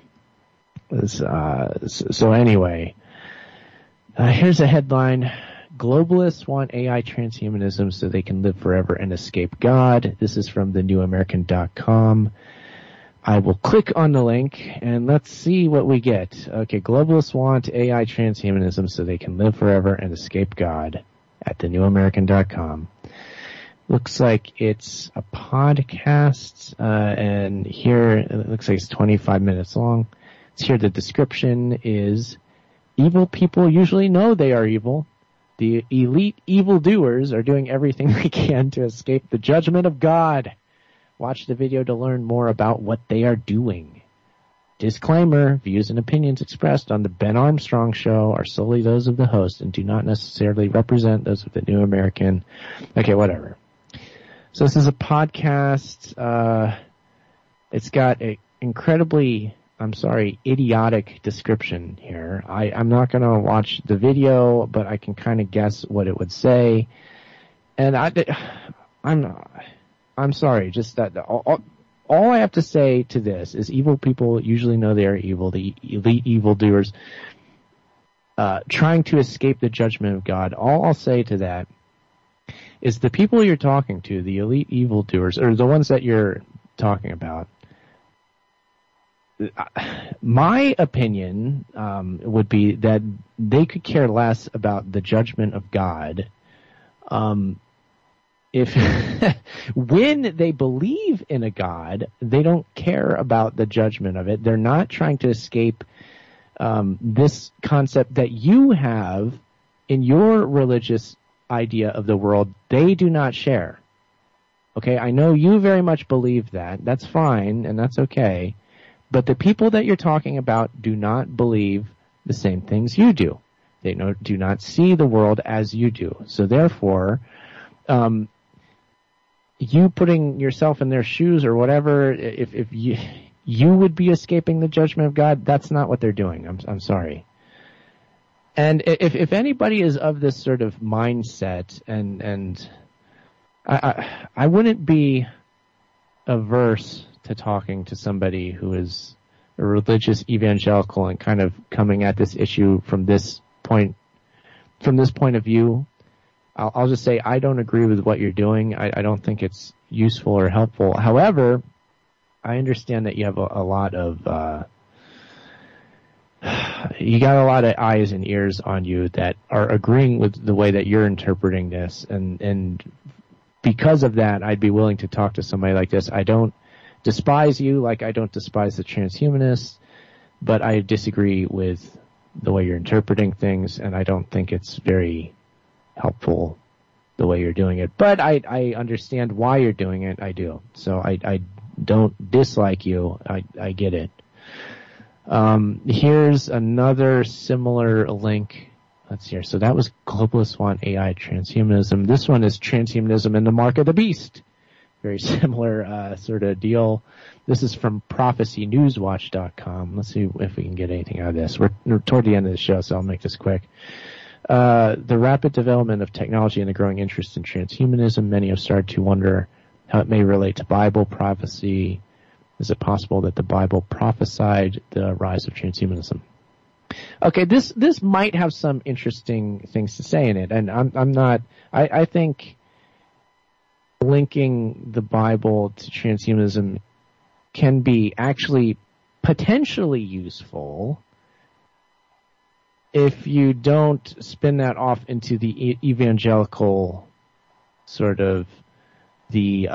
So anyway, here's a headline. Globalists want AI transhumanism so they can live forever and escape God. This is from thenewamerican.com. I will click on the link and let's see what we get. Okay, globalists want AI transhumanism so they can live forever and escape God at thenewamerican.com. Looks like it's a podcast, and here it looks like it's 25 minutes long. It's here the description is, evil people usually know they are evil. The elite evildoers are doing everything they can to escape the judgment of God. Watch the video to learn more about what they are doing. Disclaimer, views and opinions expressed on the Ben Armstrong Show are solely those of the host and do not necessarily represent those of the New American. Okay, whatever. So this is a podcast. It's got an incredibly, idiotic description here. I'm not going to watch the video, but I can kind of guess what it would say. And I'm sorry, just that all I have to say to this is evil people usually know they are evil, the elite evildoers, trying to escape the judgment of God. All I'll say to that is the people you're talking to, the elite evildoers, or the ones that you're talking about, my opinion would be that they could care less about the judgment of God. When they believe in a God, they don't care about the judgment of it. They're not trying to escape this concept that you have in your religious idea of the world. They do not share. Okay, I know you very much believe that. That's fine, and that's okay. But the people that you're talking about do not believe the same things you do. They do not see the world as you do. So therefore, you putting yourself in their shoes or whatever, if you would be escaping the judgment of God, that's not what they're doing. I'm sorry. And if anybody is of this sort of mindset, and I wouldn't be averse to talking to somebody who is a religious evangelical and kind of coming at this issue from this point of view. I'll just say I don't agree with what you're doing. I don't think it's useful or helpful. However, I understand that you have a lot of you got a lot of eyes and ears on you that are agreeing with the way that you're interpreting this, and because of that, I'd be willing to talk to somebody like this. I don't despise you like I don't despise the transhumanists, but I disagree with the way you're interpreting things, and I don't think it's very helpful the way you're doing it. But I understand why you're doing it. I do. So I don't dislike you. I get it. Here's another similar link. Let's see here. So that was Globalists Want AI Transhumanism. This one is Transhumanism and the Mark of the Beast. very similar sort of deal. This is from prophecynewswatch.com. Let's see if we can get anything out of this. We're toward the end of the show, so I'll make this quick. The rapid development of technology and the growing interest in transhumanism, many have started to wonder how it may relate to Bible prophecy. Is it possible that the Bible prophesied the rise of transhumanism? Okay, this might have some interesting things to say in it, and I think linking the Bible to transhumanism can be actually potentially useful if you don't spin that off into the evangelical sort of the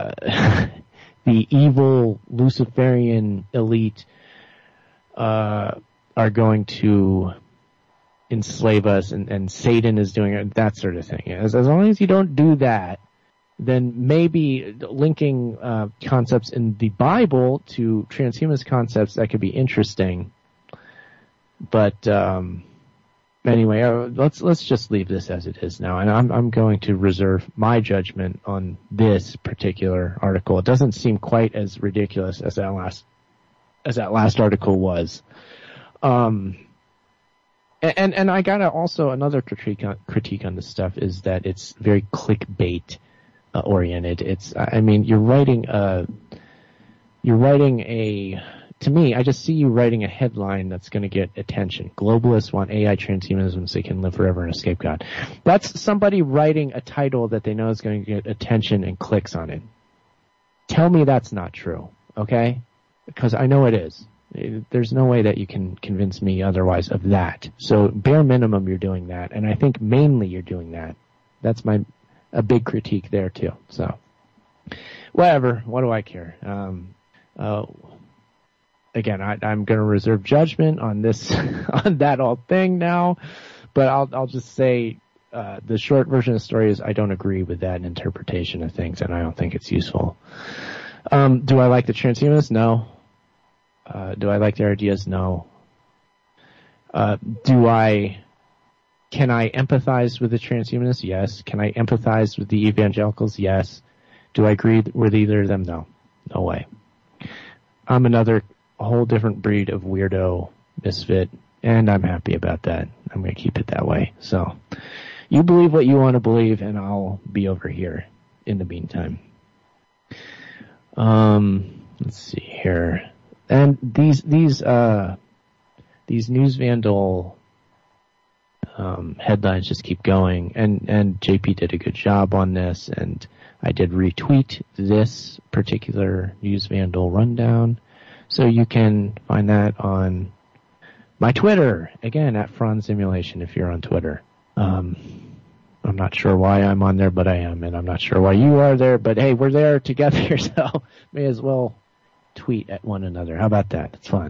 evil Luciferian elite are going to enslave us and Satan is doing it, that sort of thing. As long as you don't do that, then maybe linking concepts in the Bible to transhumanist concepts, that could be interesting. But anyway, let's just leave this as it is now, and I'm going to reserve my judgment on this particular article. It doesn't seem quite as ridiculous as that last article was. And I gotta also, another critique on this stuff is that it's very clickbait oriented. You're writing to me, I just see you writing a headline that's going to get attention. Globalists want AI transhumanism so they can live forever and escape God. That's somebody writing a title that they know is going to get attention and clicks on it. Tell me that's not true, okay? Because I know it is. There's no way that you can convince me otherwise of that. So bare minimum, you're doing that, and I think mainly you're doing that. That's a big critique there too. So whatever. What do I care? Again, I'm going to reserve judgment on this, on that whole thing now, but I'll just say, the short version of the story is I don't agree with that interpretation of things, and I don't think it's useful. Do I like the transhumanists? No. Do I like their ideas? No. Can I empathize with the transhumanists? Yes. Can I empathize with the evangelicals? Yes. Do I agree with either of them? No. No way. I'm a whole different breed of weirdo misfit, and I'm happy about that. I'm going to keep it that way. So you believe what you want to believe, and I'll be over here in the meantime. Let's see here. And these News Vandal headlines just keep going, and JP did a good job on this, and I did retweet this particular News Vandal rundown. So you can find that on my Twitter, again, at Franz Simulation, if you're on Twitter. I'm not sure why I'm on there, but I am, and I'm not sure why you are there, but hey, we're there together, so may as well tweet at one another. How about that? It's fun.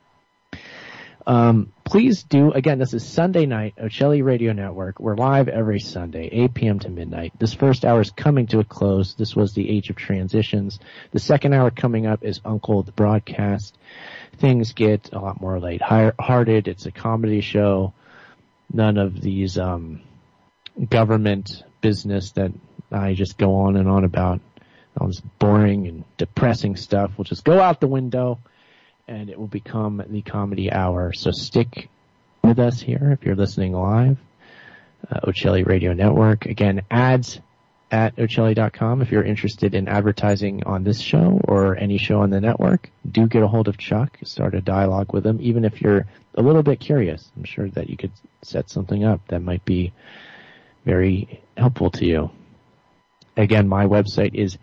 Please do, again, this is Sunday night, Ocelli Radio Network. We're live every Sunday, 8 p.m. to midnight. This first hour is coming to a close. This was the Age of Transitions. The second hour coming up is Uncle the Broadcast. Things get a lot more light-hearted. It's a comedy show. None of these government business that I just go on and on about. All this boring and depressing stuff will just go out the window, and it will become the comedy hour. So stick with us here if you're listening live. Ocelli Radio Network. Again, ads at Ocelli.com. If you're interested in advertising on this show or any show on the network, do get a hold of Chuck. Start a dialogue with him, even if you're a little bit curious. I'm sure that you could set something up that might be very helpful to you. Again, my website is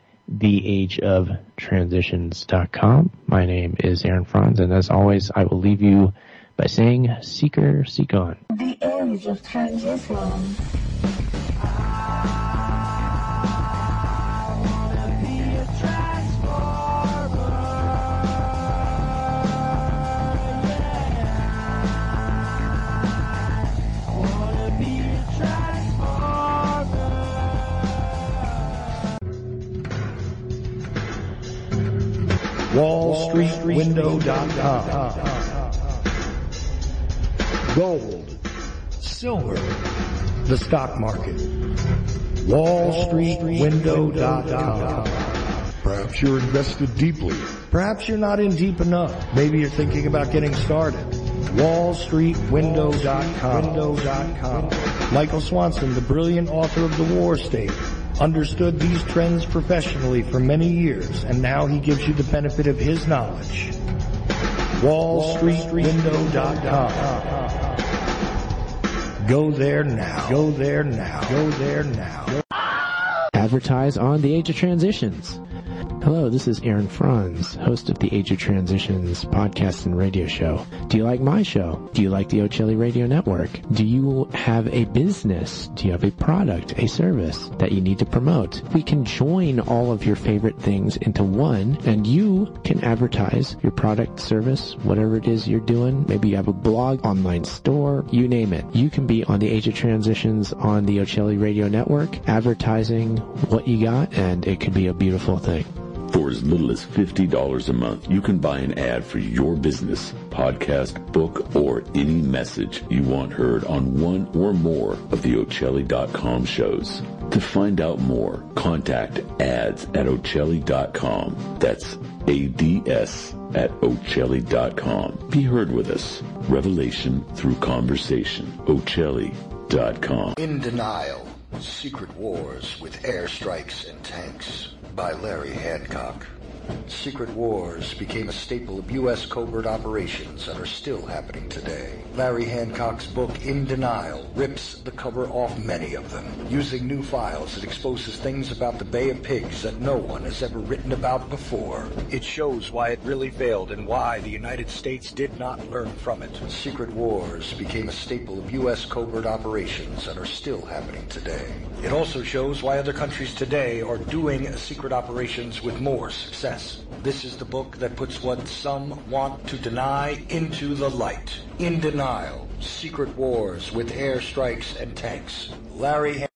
theageoftransitions.com. My name is Aaron Franz, and as always, I will leave you by saying, Seeker, seek on. The Age of Transitions. WallStreetWindow.com. Gold, silver, the stock market. WallStreetWindow.com. Perhaps you're invested deeply. Perhaps you're not in deep enough. Maybe you're thinking about getting started. WallStreetWindow.com. Michael Swanson, the brilliant author of The War State, understood these trends professionally for many years, and now he gives you the benefit of his knowledge. WallStreetWindow.com. Go there now. Go there now. Go there now. Advertise on The Age of Transitions. Hello, this is Aaron Franz, host of the Age of Transitions podcast and radio show. Do you like my show? Do you like the O'Chelly Radio Network? Do you have a business? Do you have a product, a service that you need to promote? We can join all of your favorite things into one, and you can advertise your product, service, whatever it is you're doing. Maybe you have a blog, online store, you name it. You can be on the Age of Transitions on the O'Chelly Radio Network, advertising what you got, and it could be a beautiful thing. For as little as $50 a month, you can buy an ad for your business, podcast, book, or any message you want heard on one or more of the O'Chelly.com shows. To find out more, contact ads@O'Chelly.com. That's ADS@O'Chelly.com. Be heard with us. Revelation through conversation. O'Chelly.com. In Denial, Secret Wars with Airstrikes and Tanks by Larry Hancock. Secret wars became a staple of U.S. covert operations and are still happening today. Larry Hancock's book, In Denial, rips the cover off many of them. Using new files, it exposes things about the Bay of Pigs that no one has ever written about before. It shows why it really failed and why the United States did not learn from it. Secret wars became a staple of U.S. covert operations and are still happening today. It also shows why other countries today are doing secret operations with more success. This is the book that puts what some want to deny into the light. In Denial, Secret Wars with Airstrikes and Tanks. Larry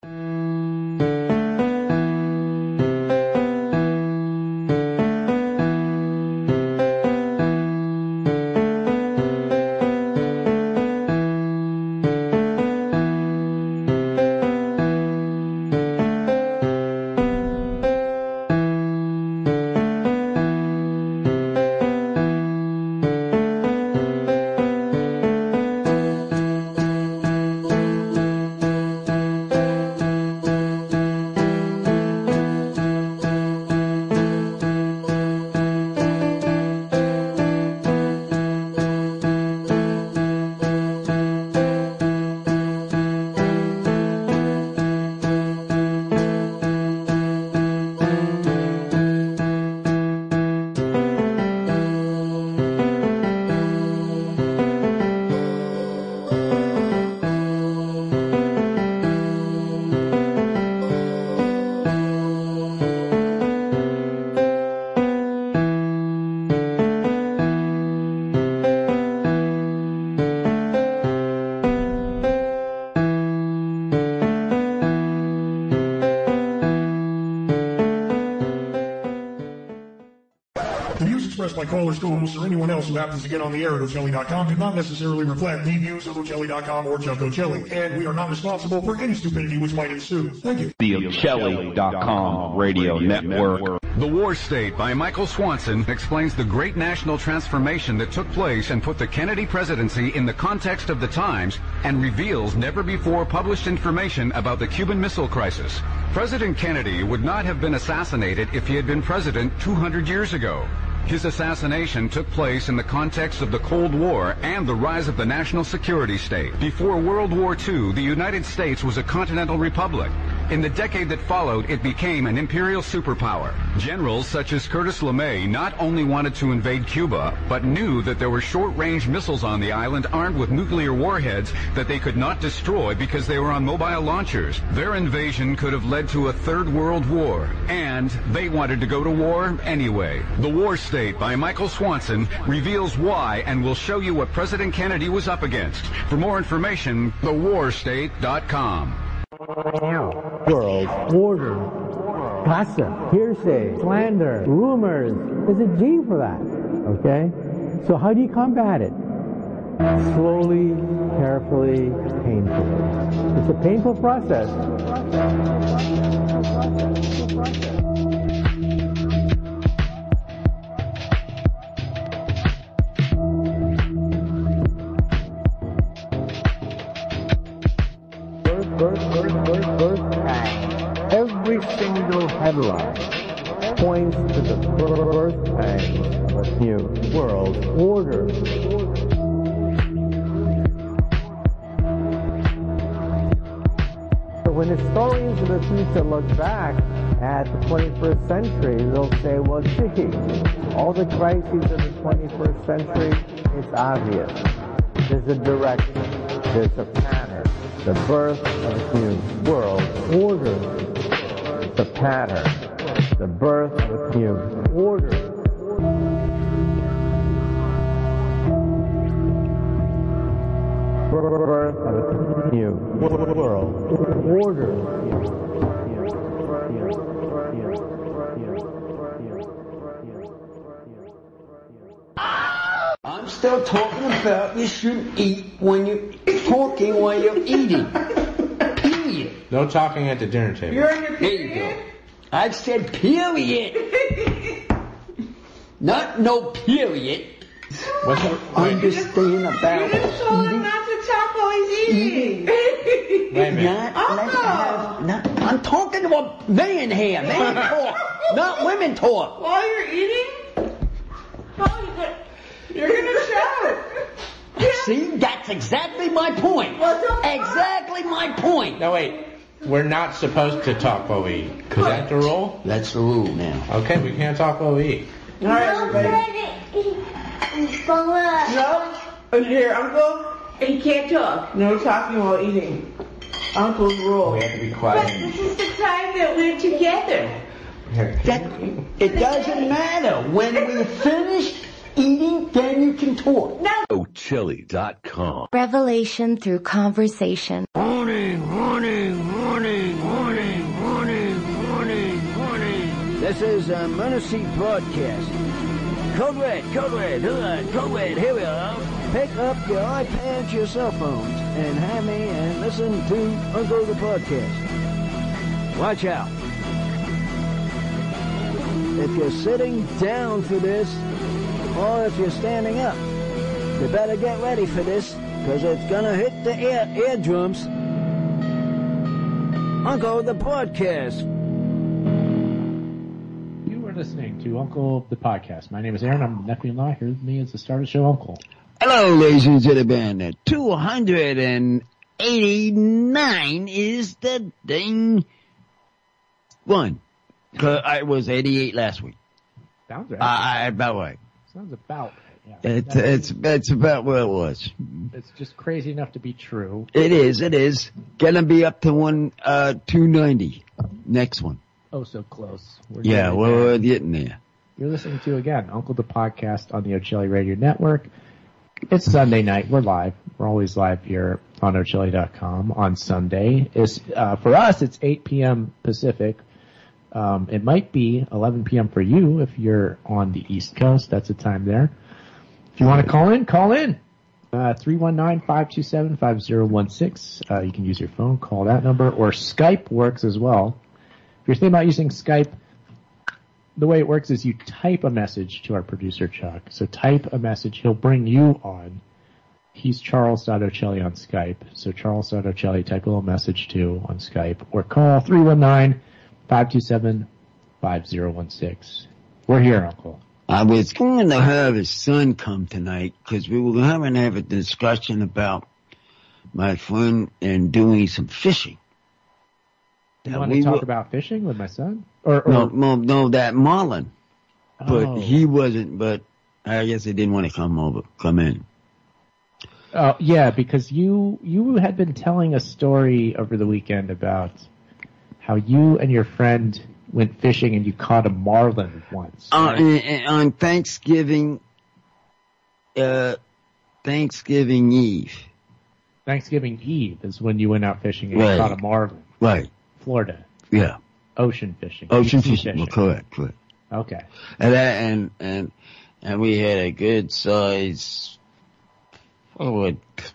by callers, co-hosts, or anyone else who happens to get on the air at O'Chelly.com do not necessarily reflect the views of O'Chelly.com or Chuck O'Chelly, and we are not responsible for any stupidity which might ensue. Thank you. The O'Chelly.com Radio Network. The War State by Michael Swanson explains the great national transformation that took place and put the Kennedy presidency in the context of the times and reveals never-before published information about the Cuban Missile Crisis. President Kennedy would not have been assassinated if he had been president 200 years ago. His assassination took place in the context of the Cold War and the rise of the national security state. Before World War II, the United States was a continental republic. In the decade that followed, it became an imperial superpower. Generals such as Curtis LeMay not only wanted to invade Cuba, but knew that there were short-range missiles on the island armed with nuclear warheads that they could not destroy because they were on mobile launchers. Their invasion could have led to a third world war, and they wanted to go to war anyway. The War State by Michael Swanson reveals why and will show you what President Kennedy was up against. For more information, thewarstate.com. World order, gossip, hearsay, slander, rumors. There's a G for that, okay? So how do you combat it? Slowly, carefully, painfully. It's a painful process. birth pangs. Every single headline points to the birth pangs of a new world order. So when historians of the future look back at the 21st century, they'll say, well, gee, all the crises of the 21st century, it's obvious. There's a direction. There's a pattern. The birth of a new world order. The pattern. The birth of a new order. Birth of a new world order. I'm still talking about you shouldn't eat when you're talking while you're eating. Period. No talking at the dinner table. You're on your period? There you go. I said period. Not no period. What's that? Understand about You just told him not to talk while he's eating. Wait a minute. I'm talking about men here. Men talk, not women talk. While you're eating? Oh, you're gonna shout. See, that's exactly my point. Exactly my point. No, wait. We're not supposed to talk while we eat. Is that the rule? That's the rule now. Okay, we can't talk while we eat. All right, everybody. No. Here, Uncle. He can't talk. No talking while eating. Uncle's rule. We have to be quiet. But this is the time that we're together. It doesn't matter. When we finish eating, then you can talk. No. Ocheli.com. Revelation through conversation. Warning, warning, warning, warning, warning, warning, warning. This is a Menacee broadcast. Code Red, Code Red, Code Red, here we are. Pick up your iPads, your cell phones, and have me and listen to Uncle the Podcast. Watch out. If you're sitting down for this, or if you're standing up, you better get ready for this, because it's gonna hit the eardrums. Uncle the Podcast. You are listening to Uncle the Podcast. My name is Aaron. I'm the nephew-in-law. Here with me is the star of the show, Uncle. Hello, ladies and gentlemen. 289 is the dang one. I was 88 last week. Sounds right. About right. Sounds about right. Yeah. It's about where it was. It's just crazy enough to be true. It is. Gonna be up to 290. Next one. Oh, so close. We're getting there. You're listening to, again, Uncle the Podcast on the O'Chelly Radio Network. It's Sunday night. We're live. We're always live here on O'Chelly.com on Sunday. For us, it's 8 p.m. Pacific. It might be 11 p.m. for you if you're on the East Coast. That's the time there. If you want to call in, call in. 319-527-5016. You can use your phone, call that number, or Skype works as well. If you're thinking about using Skype, the way it works is you type a message to our producer, Chuck. So type a message. He'll bring you on. He's Charles.O'Chelly on Skype. So Charles.O'Chelly, type a little message to on Skype. Or call 319-527-5016. We're here, Uncle. I was going to have his son come tonight because we were having to have a discussion about my friend and doing some fishing. You want to talk about fishing with my son? Or No, that Marlin. But he wasn't, but I guess he didn't want to come in. Oh, yeah, because you had been telling a story over the weekend about how you and your friend went fishing and you caught a marlin once. Right? On Thanksgiving Eve. Thanksgiving Eve is when you went out fishing and you caught a marlin. Right. Florida. Yeah. Ocean fishing. Ocean fishing. Well, correct. Okay. And we had a good size, 12,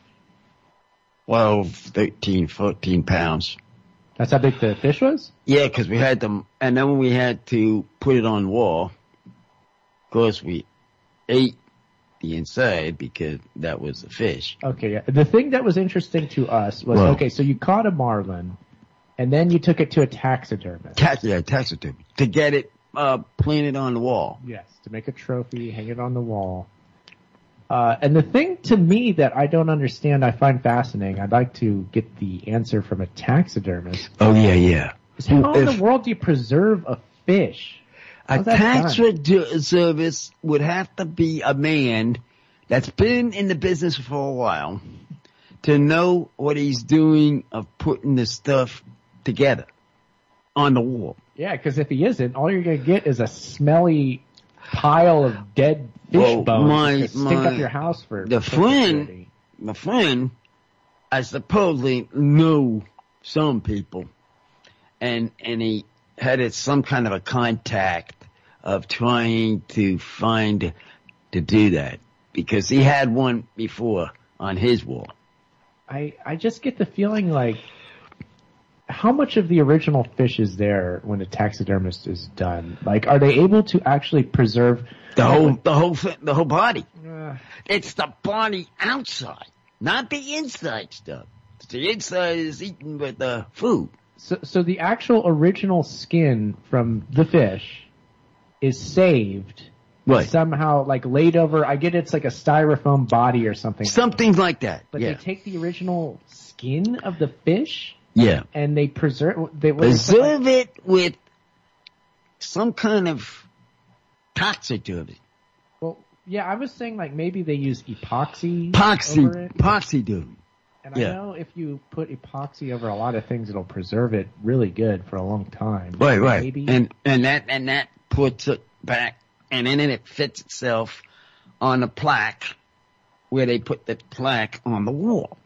13, 14 pounds. That's how big the fish was? Yeah, because we had them, and then we had to put it on wall. Of course, we ate the inside because that was a fish. Okay, yeah. The thing that was interesting to us was, okay, so you caught a marlin, and then you took it to a taxidermist. Taxidermist. To get it planted on the wall. Yes, to make a trophy, hang it on the wall. And the thing to me that I don't understand, I find fascinating, I'd like to get the answer from a taxidermist. Oh, yeah. Is how in the world do you preserve a fish? A taxidermist would have to be a man that's been in the business for a while to know what he's doing of putting the stuff together on the wall. Yeah, because if he isn't, all you're going to get is a smelly pile of dead fish bones to stink up your house for. My friend, I supposedly know some people, and he had some kind of a contact of trying to do that because he had one before on his wall. I just get the feeling like, how much of the original fish is there when a taxidermist is done? Like, are they able to actually preserve the whole body? It's the body outside, not the inside stuff. The inside is eaten with the food. So the actual original skin from the fish is saved. Right. Somehow, like, laid over, I get it's like a styrofoam body or something. Something like that. But they take the original skin of the fish? Yeah. And they preserve it with some kind of toxic to it. Well, yeah, I was saying like maybe they use epoxy over it. Epoxy, dude. And I know if you put epoxy over a lot of things, it'll preserve it really good for a long time. Right. Maybe. And that puts it back, and then it fits itself on a plaque where they put the plaque on the wall.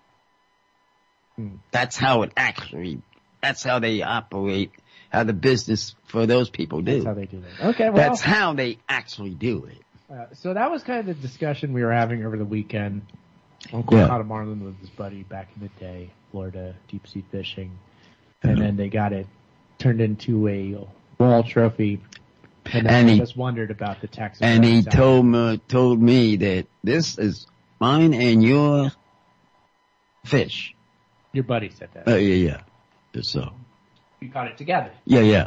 That's how they operate, how the business for those people do. That's how they do it. Okay, well. That's how they actually do it. So that was kind of the discussion we were having over the weekend. Uncle caught a marlin with his buddy back in the day, Florida, deep sea fishing. And then they got it turned into a wall trophy. And he just wondered about the taxidermy. And he told me that this is mine and your fish. Your buddy said that. Yeah. So. You caught it together. Yeah.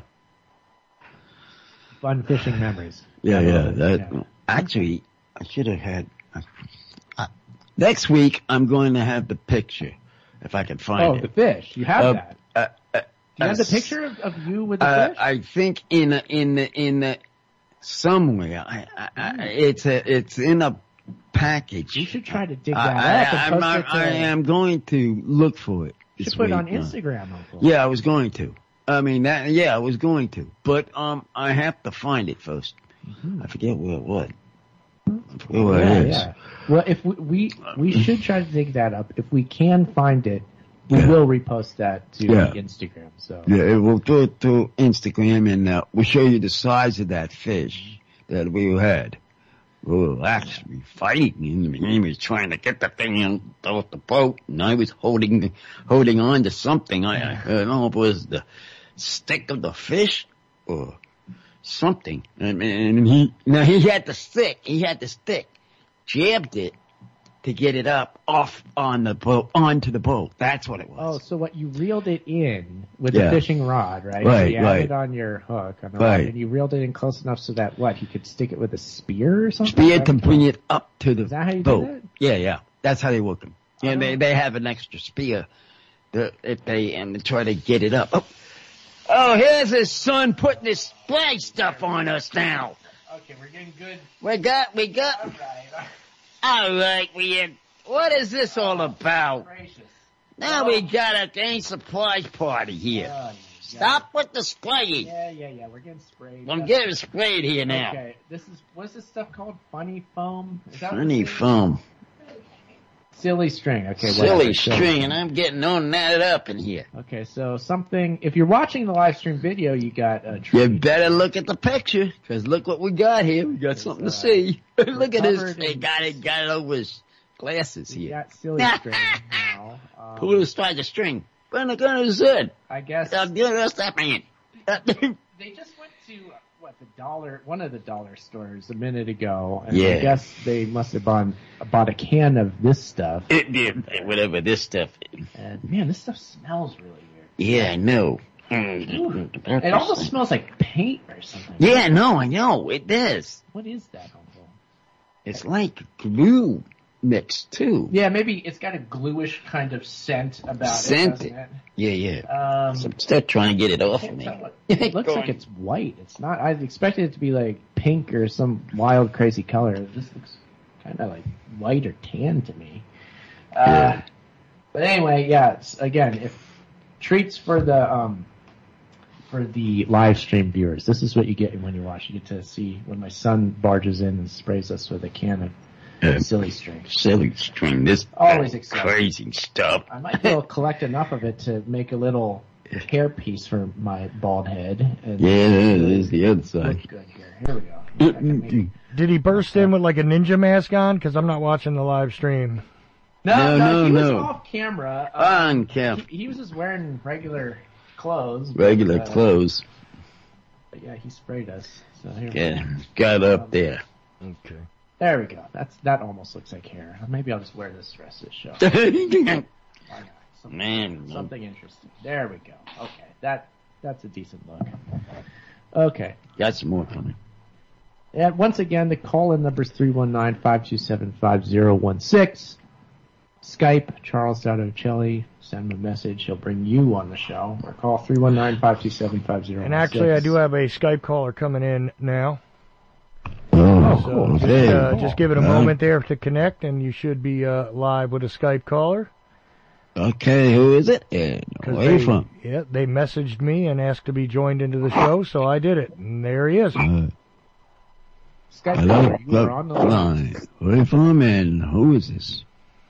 Fun fishing memories. Yeah. Actually, I should have had. Next week, I'm going to have the picture, if I can find it. Oh, the fish. You have that. Do you have the picture of you with the fish? I think in the somewhere. It's in a package. You should try to dig that up. I am going to look for it. You should put it on Instagram, Uncle. Yeah, I was going to. I was going to. But I have to find it first. Mm-hmm. I forget where it was. It is. Yeah. Well, if we should try to dig that up. If we can find it, we will repost that to Instagram. So we'll do it to Instagram, and we'll show you the size of that fish that we had. We were actually fighting, and he was trying to get the thing off the boat, and I was holding on to something. I don't know if it was the stick of the fish or something. And he had the stick. He had the stick, jabbed it to get it up off on the boat, onto the boat. That's what it was. Oh, so what you reeled it in with the fishing rod, right? Right, so you had it on your hook, on the rod, and you reeled it in close enough so that he could stick it with a spear or something? Spear to bring it up to the boat. Is that how you do it? Yeah. That's how they work them. Yeah, they have an extra spear if they try to get it up. Oh, here's his son putting his spray stuff on us now. Okay, we're getting good. We got. All right, what is this all about? Now we got a dang surprise party here. Stop with the spraying. Yeah, we're getting sprayed. I'm getting sprayed here now. Okay, what's this stuff called? Funny foam? Funny foam. Silly string. Okay, silly string, and I'm getting all knotted up in here. Okay, so if you're watching the live stream video, you got a tree. You better look at the picture, because look what we got here. We got something to see. Look at this. They got it over his glasses here. You got silly string now. Who started the string? When the gun is good. I guess. That's that man. They just went to one of the dollar stores a minute ago, and Yeah. I guess they must have bought a can of this stuff. Whatever this stuff is. And man, this stuff smells really weird. Yeah, I know. It almost smells like paint or something. Yeah, no, I know. It does. What is that, Uncle? It's like glue mixed too. Yeah, maybe it's got a gluish kind of scent about Scent it, doesn't it? Yeah. So I'm still trying to get it off of me. It looks like it's white. It's not. I expected it to be like pink or some wild, crazy color. It just looks kind of like white or tan to me. But anyway, yeah. Again, if treats for the live stream viewers, this is what you get when you watch. You get to see when my son barges in and sprays us with a can of silly string. Silly string. This Always exciting. crazy stuff. I might be able to collect enough of it to make a little hair piece for my bald head. And Yeah, there's the other side. look good here. Here we go. Did he burst in with like a ninja mask on? Because I'm not watching the live stream. No, he was off camera. On camera. He was just wearing regular clothes. Regular clothes. But yeah, he sprayed us. So here we Yeah, go. got up there. Okay. There we go. That almost looks like hair. Maybe I'll just wear this the rest of the show. Why not? Man. Something interesting. There we go. Okay, that's a decent look. Okay. Got some more coming. And once again, the call-in number is 319-527-5016. Skype, Charles.Ocelli. Send him a message. He'll bring you on the show. Or call 319-527-5016. And actually, I do have a Skype caller coming in now. Oh, So just give it a moment there to connect, and you should be live with a Skype caller. Okay, who is it? And where are you from? Yeah, they messaged me and asked to be joined into the show, so I did it. And there he is. Skype Hello, caller, you are on the line. line. Where are you from and who is this?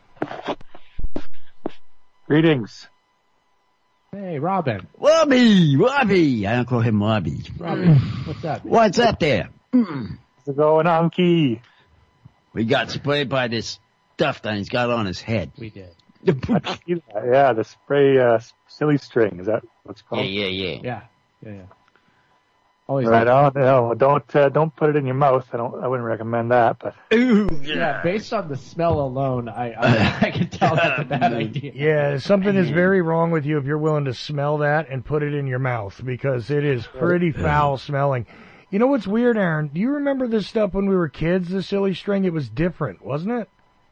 Greetings. Hey, Robin. Robbie! I don't call him Robbie. Robin, what's up? What's up there? What's going on, Key? We got sprayed by this stuff that he's got on his head. We did. Yeah, the spray silly string. Is that what's called? Yeah. Always Right on. No, don't put it in your mouth. I wouldn't recommend that. But yeah, based on the smell alone, I can tell that's a bad idea. Yeah, something is very wrong with you if you're willing to smell that and put it in your mouth, because it is pretty foul smelling. You know what's weird, Aaron? Do you remember this stuff when we were kids, the silly string? It was different, wasn't it?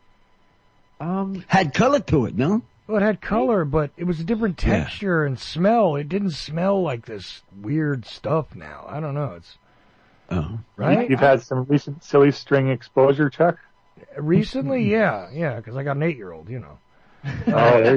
Had color to it, no? Well, it had color, but it was a different texture and smell. It didn't smell like this weird stuff now. I don't know. It's right? You've had some recent silly string exposure, Chuck? Recently, yeah, because I got an 8-year-old, you know. Around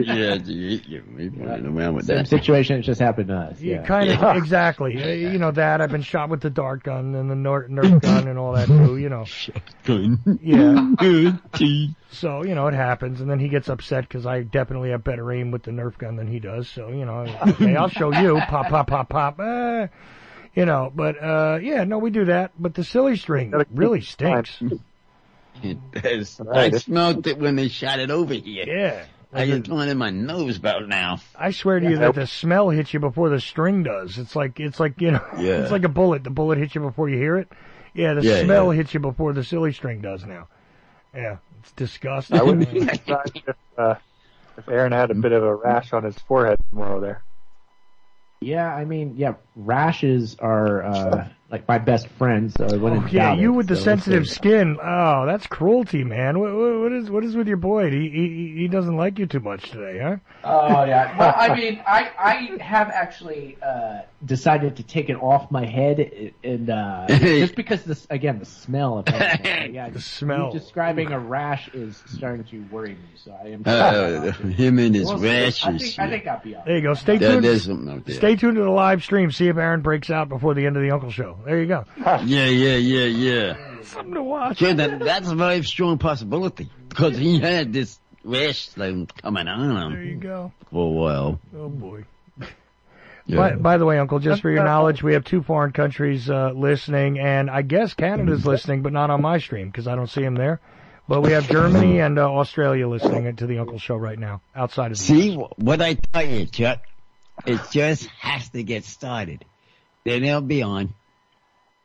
with Same that. situation, it just happened to us. Yeah, Kind of, exactly. You know that. I've been shot with the dart gun and the Nerf gun and all that too, you know. Yeah. So, you know, it happens, and then he gets upset because I definitely have better aim with the Nerf gun than he does, so, you know, okay, I'll show you. Pop, pop, pop, pop. You know, but, yeah, no, we do that. But the silly string really stinks. It does. I smelled it when they shot it over here. Yeah. I get one in my nose about now. I swear to you that the smell hits you before the string does. It's like, you know, it's like a bullet. The bullet hits you before you hear it. Yeah, the smell hits you before the silly string does now. Yeah, it's disgusting. I wouldn't be surprised if Aaron had a bit of a rash on his forehead tomorrow there. Yeah, I mean, rashes are like my best friend, so I wouldn't doubt you it, with the so sensitive skin. Oh, that's cruelty, man. What is with your boy? He doesn't like you too much today, huh? Oh yeah. Well, I mean, I have actually decided to take it off my head, and just because the smell of it. Yeah, the smell. You describing a rash is starting to worry me, so I am. Him and his rashes. I think I'll be on. There you go. Stay tuned. There's something out there. Stay tuned to the live stream. See if Aaron breaks out before the end of the Uncle Show. There you go. Yeah. Something to watch. Sure, that's a very strong possibility because he had this rash thing coming on him. There you go. For a while. Oh boy. Yeah. By the way, Uncle, just for your knowledge, we have 2 foreign countries listening, and I guess Canada's listening, but not on my stream because I don't see them there. But we have Germany and Australia listening to the Uncle Show right now, outside of the See, what I tell you, Chuck, it just has to get started. Then they'll be on.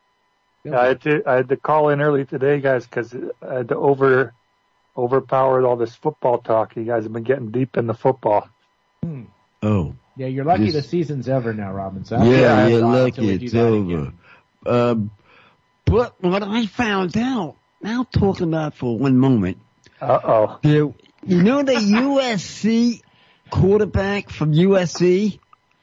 I had to call in early today, guys, because I had to overpower all this football talk. You guys have been getting deep in the football. Oh. Yeah, you're lucky the season's over now, Robin. So yeah, you're lucky it's over. But what I found out, now talking about for one moment. You know the USC quarterback from USC?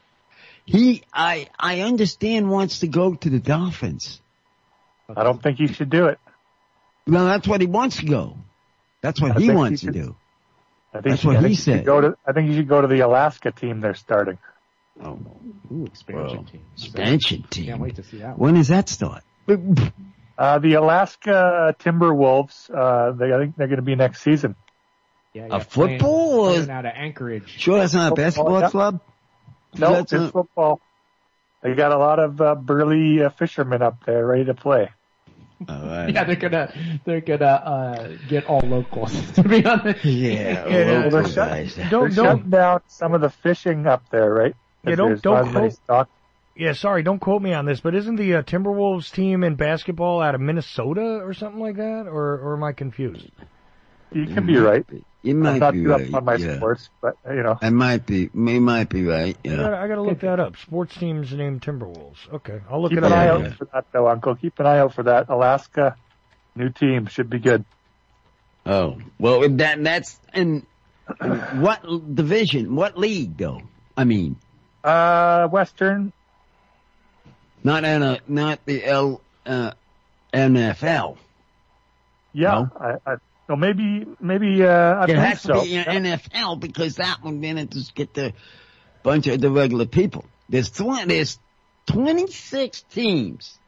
I understand wants to go to the Dolphins. I don't think he should do it. Well, that's what he wants to go. That's what he wants to do. That's what he said. I think he should go to the Alaska team they're starting. Oh, expansion team. Expansion team. Can't wait to see that. When does that start? The Alaska Timberwolves. I think they're going to be next season. Yeah, football? Playing out of Anchorage. Sure, that's not a basketball club. No, it's football. They got a lot of burly fishermen up there ready to play. All right. Yeah, they're gonna get all locals. To be honest. They're shutting down some of the fishing up there, right? Yeah, don't quote. Yeah, sorry, don't quote me on this, but isn't the Timberwolves team in basketball out of Minnesota or something like that, or am I confused? You can be right. You might not be too right. up on my sports, but you know. I might be right. Yeah. I gotta look that up. Sports teams named Timberwolves. Okay, I'll look Keep it an up. eye out for that, though, Uncle. Keep an eye out for that. Alaska, new team, should be good. Oh, well, that's in what division? What league, though? I mean, Western. Not the NFL. Yeah, no? So maybe it think has to so. be NFL because that one then it just get the bunch of the regular people. There's 26 teams.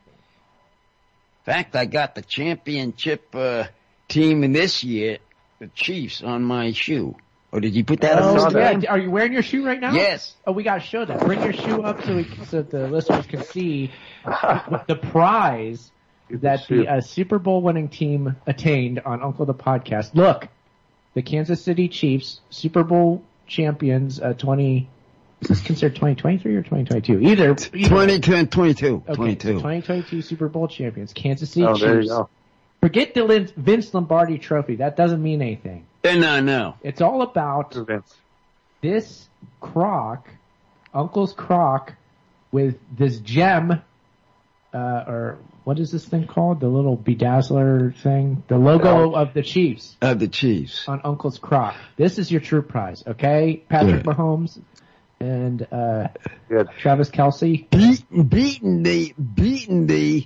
In fact, I got the championship team in this year, the Chiefs, on my shoe. Or did you put that on? Yeah. Are you wearing your shoe right now? Yes. Oh, we gotta show that. Bring your shoe up so the listeners can see the prize that the Super Bowl winning team attained on Uncle the Podcast. Look, the Kansas City Chiefs, Super Bowl champions, is this considered 2023 or 2022? Either. 2022. Okay, 2022 Super Bowl champions, Kansas City Chiefs. There you go. Forget the Vince Lombardi trophy. That doesn't mean anything. No. It's all about this crock, Uncle's crock, with this gem, or what is this thing called? The little bedazzler thing? The logo of the Chiefs. Of the Chiefs. On Uncle's crock. This is your true prize, okay? Patrick Mahomes and Travis Kelce. Beating the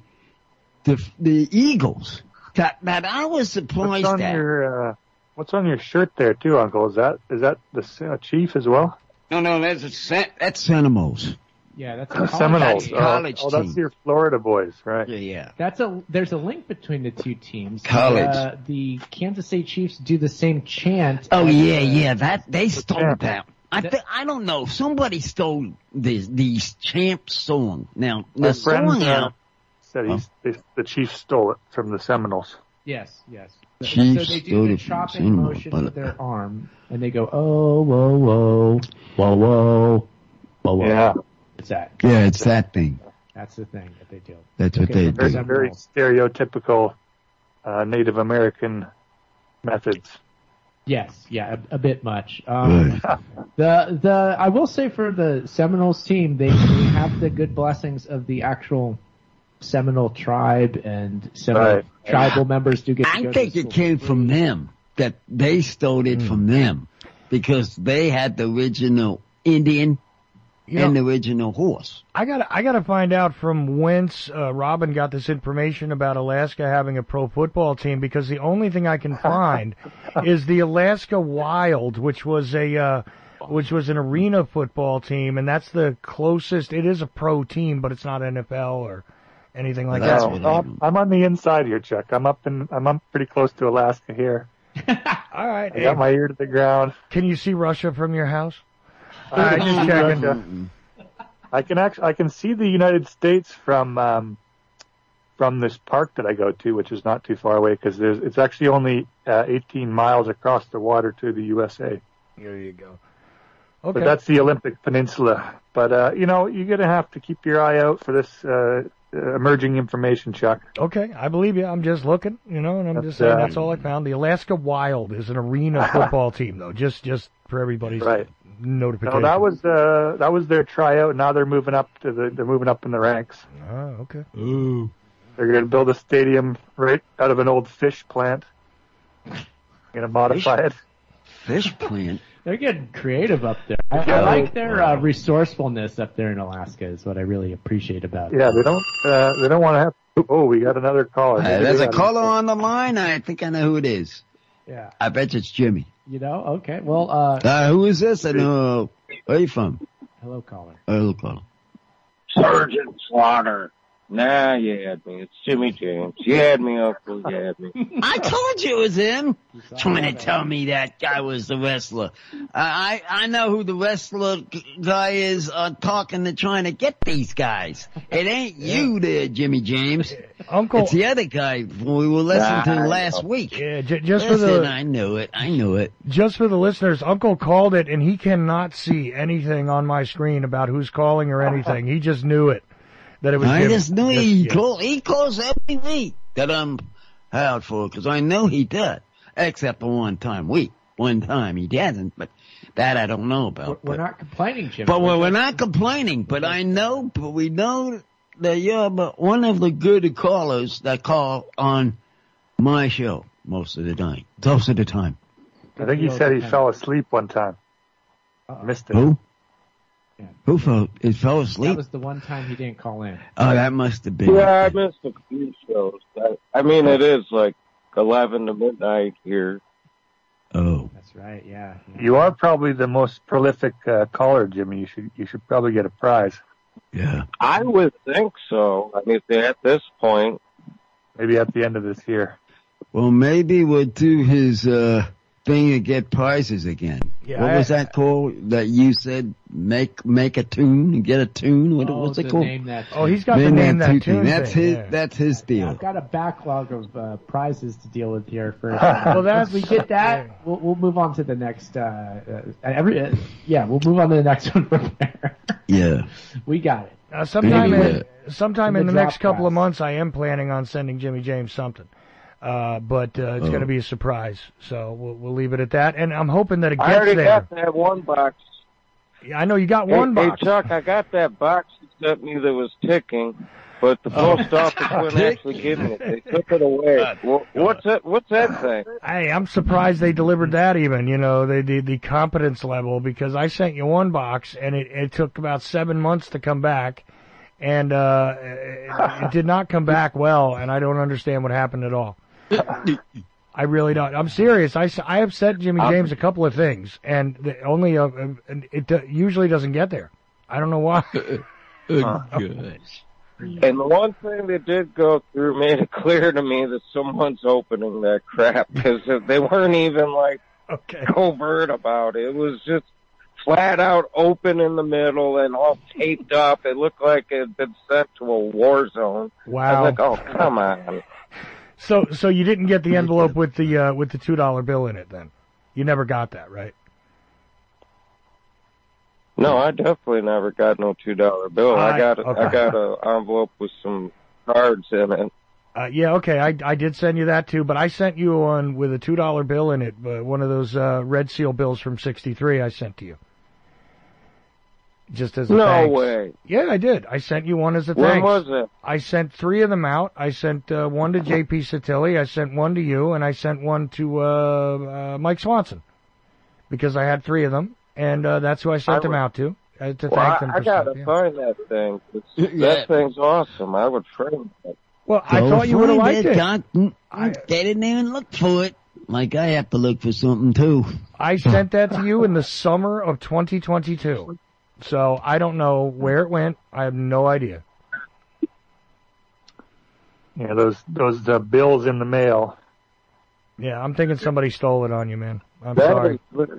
Eagles. That I was surprised at. What's on your shirt there too, Uncle? Is that the Chief as well? No, that's Seminoles. Yeah, that's a Seminoles. College team. That's your Florida boys, right? Yeah. There's a link between the two teams. College. The Kansas City Chiefs do the same chant. Oh yeah. That they stole that. I don't know. Somebody stole the champ song. Now the song said the Chiefs stole it from the Seminoles. Yes. Chiefs so they do the chopping motion with their arm, and they go, oh, whoa, whoa, whoa, whoa, whoa, whoa. Yeah. It's that. Yeah, it's that thing. That's the thing that they do. That's what they do. Very stereotypical Native American methods. Yes, yeah, a bit much. I will say for the Seminoles team, they have the good blessings of the actual Seminole tribe, and Seminole tribal members do get to go I think it came from them, that they stole it from them, because they had the original Indian and the original horse. I gotta find out from whence Robin got this information about Alaska having a pro football team, because the only thing I can find is the Alaska Wild, which was an arena football team, and that's the closest. It is a pro team, but it's not NFL or anything like that. I'm on the inside here, Chuck. I'm up pretty close to Alaska here. All right. I got my ear to the ground. Can you see Russia from your house? Just checking. I can see the United States from this park that I go to, which is not too far away, because it's actually only 18 miles across the water to the USA. There you go. Okay. But that's the Olympic Peninsula. But you're gonna have to keep your eye out for this emerging information, Chuck. Okay, I believe you. I'm just looking, and I'm just saying that's all I found. The Alaska Wild is an arena football team, though, just for everybody's notification. No, that was their tryout. Now they're moving up in the ranks. Oh, okay. Ooh. They're going to build a stadium right out of an old fish plant. Going to modify it. Fish plant? They're getting creative up there. I like their resourcefulness up there in Alaska is what I really appreciate about it. Yeah, they don't want to have... Oh, we got another caller. There's a caller on the line. I think I know who it is. Yeah. I bet it's Jimmy. Okay. Well, who is this? And where are you from? Hello, caller. Hello, caller. Sergeant Slaughter. Nah, you had me. It's Jimmy James. You had me, Uncle. You had me. I told you it was him. Trying to tell me that guy was the wrestler. I know who the wrestler guy is talking to trying to get these guys. It ain't you there, Jimmy James. Uncle. It's the other guy we were listening to last week. Yeah, I knew it. Just for the listeners, Uncle called it, and he cannot see anything on my screen about who's calling or anything. He just knew it. That it was I just knew he calls every week that I'm out for, because I know he does, except for one time he doesn't, but that I don't know about. We're not complaining, Jim. But we're not complaining, but we know that you're one of the good callers that call on my show most of the time. I think he said he fell asleep one time. Missed it. Who? Yeah. Who fell asleep? That was the one time he didn't call in. Oh, that must have been. Yeah, I missed a few shows. It is like 11 to midnight here. Oh. That's right, yeah. You are probably the most prolific caller, Jimmy. You should probably get a prize. Yeah. I would think so. At this point. Maybe at the end of this year. Well, maybe we'll do his thing to get prizes again. Yeah, what was that called that you said? Make a tune and get a tune. What's it called? He's got the name that tune. That's his deal. I've got a backlog of prizes to deal with here first. Well, we get that. We'll move on to the next. We'll move on to the next one from there. Yeah, we got it. Sometime in the next couple of months, I am planning on sending Jimmy James something. But it's going to be a surprise, so we'll leave it at that. And I'm hoping that it gets there. I already got that one box. Yeah, I know you got one box. Hey, Chuck, I got that box you sent me that was ticking, but the post office wouldn't actually give me it. They took it away. What's that thing? Hey, I'm surprised they delivered that even, the competence level, because I sent you one box, and it took about 7 months to come back. And it did not come back well, and I don't understand what happened at all. I really don't. I'm serious. I have sent Jimmy James a couple of things, and it usually doesn't get there. I don't know why. Good. And the one thing that did go through made it clear to me that someone's opening that crap, because they weren't even covert about it. It was just flat out open in the middle and all taped up. It looked like it had been sent to a war zone. Wow. I was like, oh, come on. So you didn't get the envelope with the $2 bill in it then? You never got that, right? No, I definitely never got no $2 bill. I got an envelope with some cards in it. Okay, I did send you that too, but I sent you one with a $2 bill in it, one of those Red Seal bills from '63 I sent to you. Just as a thanks. No way. Yeah, I did. I sent you one as a When thanks. was it? I sent 3 of them out. I sent one to J.P. Satilli, I sent one to you, and I sent one to Mike Swanson, because I had 3 of them, and that's who I sent them out to thank them for I gotta find that thing. That thing's awesome. I would frame it. Well, I thought you would have liked it. They didn't even look for it. Like, I have to look for something, too. I sent that to you in the summer of 2022. So, I don't know where it went. I have no idea. Yeah, those bills in the mail. Yeah, I'm thinking somebody stole it on you, man. I'm sorry.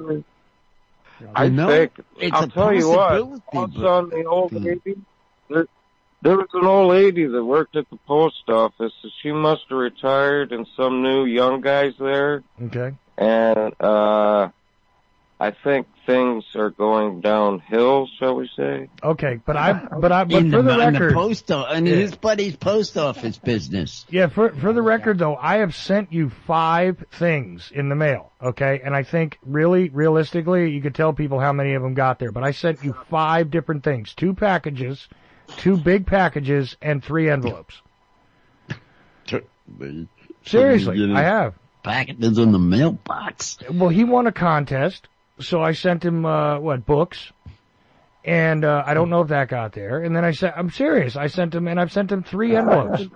I think, I'll tell you what, on the old lady, there was an old lady that worked at the post office. She must have retired, and some new young guys there. Okay. And I think things are going downhill, shall we say? Okay, but for the record, in his buddy's post office business. Yeah, for the record though, I have sent you 5 things in the mail, okay? And I think realistically, you could tell people how many of them got there, but I sent you 5 different things, 2 packages, 2 big packages, and 3 envelopes. Seriously, I have. Packages in the mailbox. Well, he won a contest, so I sent him, books. And, I don't know if that got there. And then I'm serious, I've sent him 3 envelopes.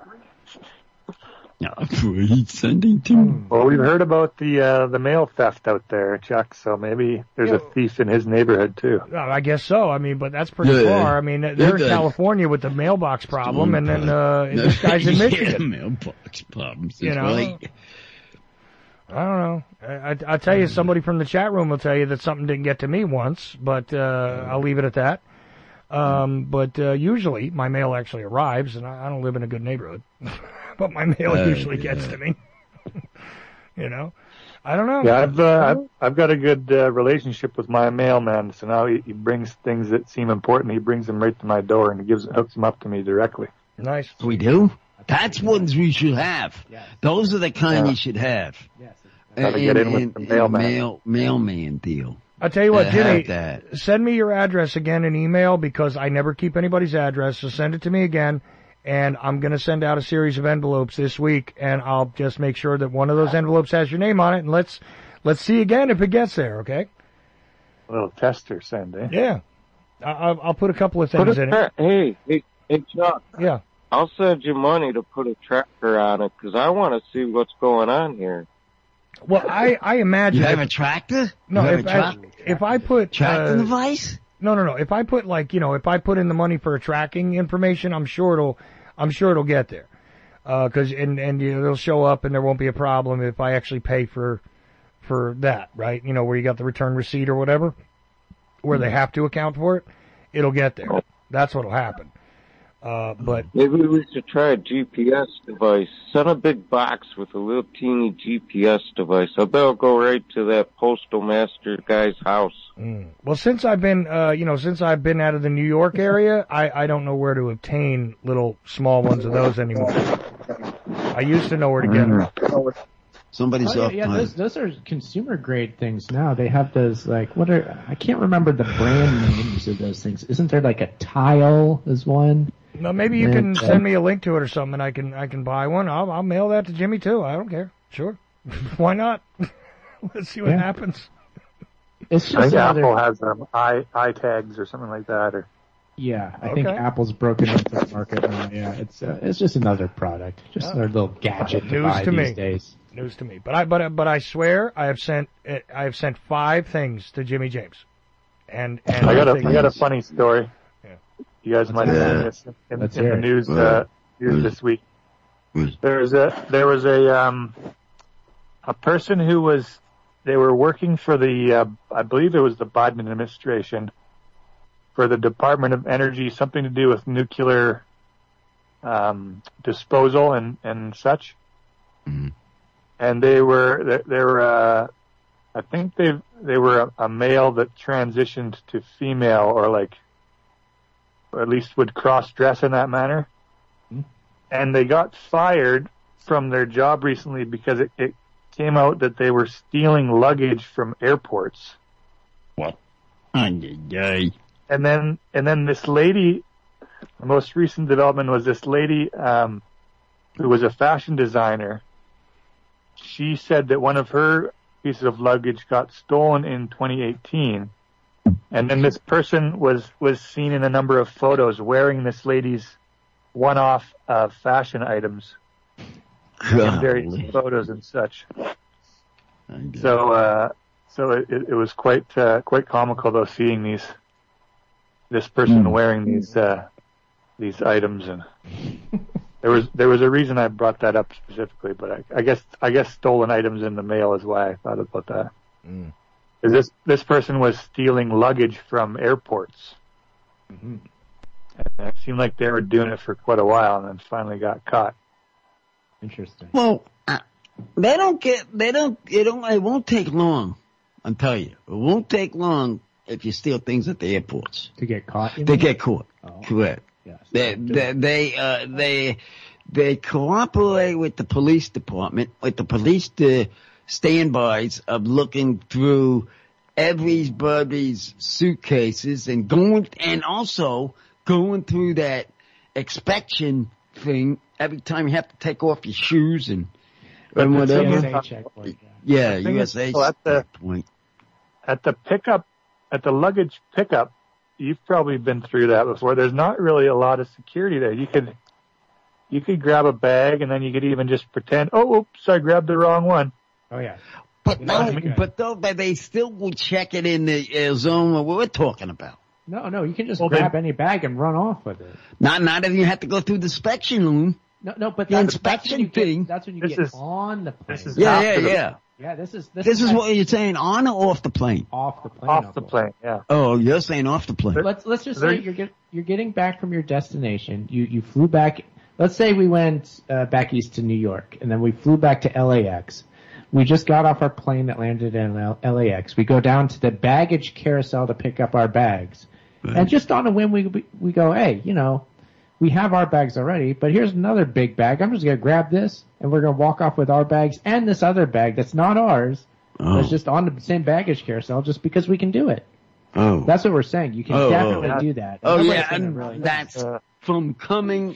He's sending 2. Well, we've heard about the mail theft out there, Chuck, so maybe there's a thief in his neighborhood too. I guess so. I mean, but that's pretty far. I mean, they're in California with the mailbox problem, and then, this guy's in Michigan. Mailbox problems, you know? right. I don't know. I tell you, somebody from the chat room will tell you that something didn't get to me once, but I'll leave it at that. But usually my mail actually arrives, and I don't live in a good neighborhood, but my mail usually gets to me. You know, I don't know. Yeah, I've got a good relationship with my mailman, so now he brings things that seem important. He brings them right to my door, and hooks them up to me directly. Nice. We do. That's ones we should have. Yes. Those are the kind you should have. Yes. Gotta get in with the mailman. Mailman deal. I'll tell you what, Jimmy, send me your address again in email, because I never keep anybody's address, so send it to me again, and I'm going to send out a series of envelopes this week, and I'll just make sure that one of those envelopes has your name on it, and let's see again if it gets there, okay? A little tester send, eh? Yeah. I'll put a couple of things in it. Hey, Chuck. Yeah. I'll send you money to put a tracker on it, because I want to see what's going on here. Well, I imagine... You have a tractor? No, if I put... Tracking device? No. If I put if I put in the money for tracking information, I'm sure it'll get there. Cause, it'll show up and there won't be a problem if I actually pay for that, right? You know, where you got the return receipt or whatever, where they have to account for it, it'll get there. That's what'll happen. But maybe we should try a GPS device. Send a big box with a little teeny GPS device. I bet it'll go right to that postal master guy's house. Well, since I've been, since I've been out of the New York area, I don't know where to obtain little small ones of those anymore. I used to know where to get them. Somebody's off. Yeah, those are consumer grade things now. They have those I can't remember the brand names of those things. Isn't there like a Tile is one? No, maybe you can send me a link to it or something. I can buy one. I'll mail that to Jimmy too. I don't care. Sure. Why not? Let's see what happens. It's just I think Apple has eye tags or something like that, or. Yeah, I think Apple's broken into the market now. Yeah, it's just another product, just another little gadget to buy these days. News to me. But I swear I have sent 5 things to Jimmy James. And I got a funny story. Yeah. You guys might have seen this in the news this week. There was a person who they were working for the I believe it was the Biden administration, for the Department of Energy, something to do with nuclear disposal and such. Mm-hmm. And they were I think they were a male that transitioned to female, or at least would cross-dress in that manner. Mm-hmm. And they got fired from their job recently because it came out that they were stealing luggage from airports. What? And then this lady, the most recent development was this lady who was a fashion designer. She said that one of her pieces of luggage got stolen in 2018. And then this person was seen in a number of photos wearing this lady's one-off fashion items in various photos and such. So it was quite comical though, seeing this person wearing these items, and there was a reason I brought that up specifically, but I guess stolen items in the mail is why I thought about that. Because this person was stealing luggage from airports. Mm-hmm. And it seemed like they were doing it for quite a while, and then finally got caught. Interesting. Well, it won't take long I'm telling you, it won't take long if you steal things at the airports. To get caught? They get caught. Oh. Correct. Yes. They cooperate with the police department, with the police standbys of looking through everybody's suitcases and also going through that inspection thing every time you have to take off your shoes and whatever. USA checkpoint. Yeah, USA checkpoint. At the luggage pickup, you've probably been through that before. There's not really a lot of security there. You could grab a bag and then you could even just pretend, oh, oops, I grabbed the wrong one. Oh yeah. But they still will check it in the zone that we're talking about. No, you can just grab any bag and run off with it. Not if you have to go through the inspection room. No, but the inspection thing. That's when you get on the plane. Yeah. Yeah, this is what you're saying, on or off the plane? Off the plane. Off the plane, yeah. Oh, you're saying off the plane. Let's just say you're getting back from your destination. You flew back. Let's say we went back east to New York, and then we flew back to LAX. We just got off our plane that landed in LAX. We go down to the baggage carousel to pick up our bags. Right. And just on a whim, we go, hey, we have our bags already, but here's another big bag. I'm just going to grab this, and we're going to walk off with our bags and this other bag that's not ours. That's just on the same baggage carousel just because we can do it. Oh. That's what we're saying. You can definitely do that. Oh, yeah, and that's from coming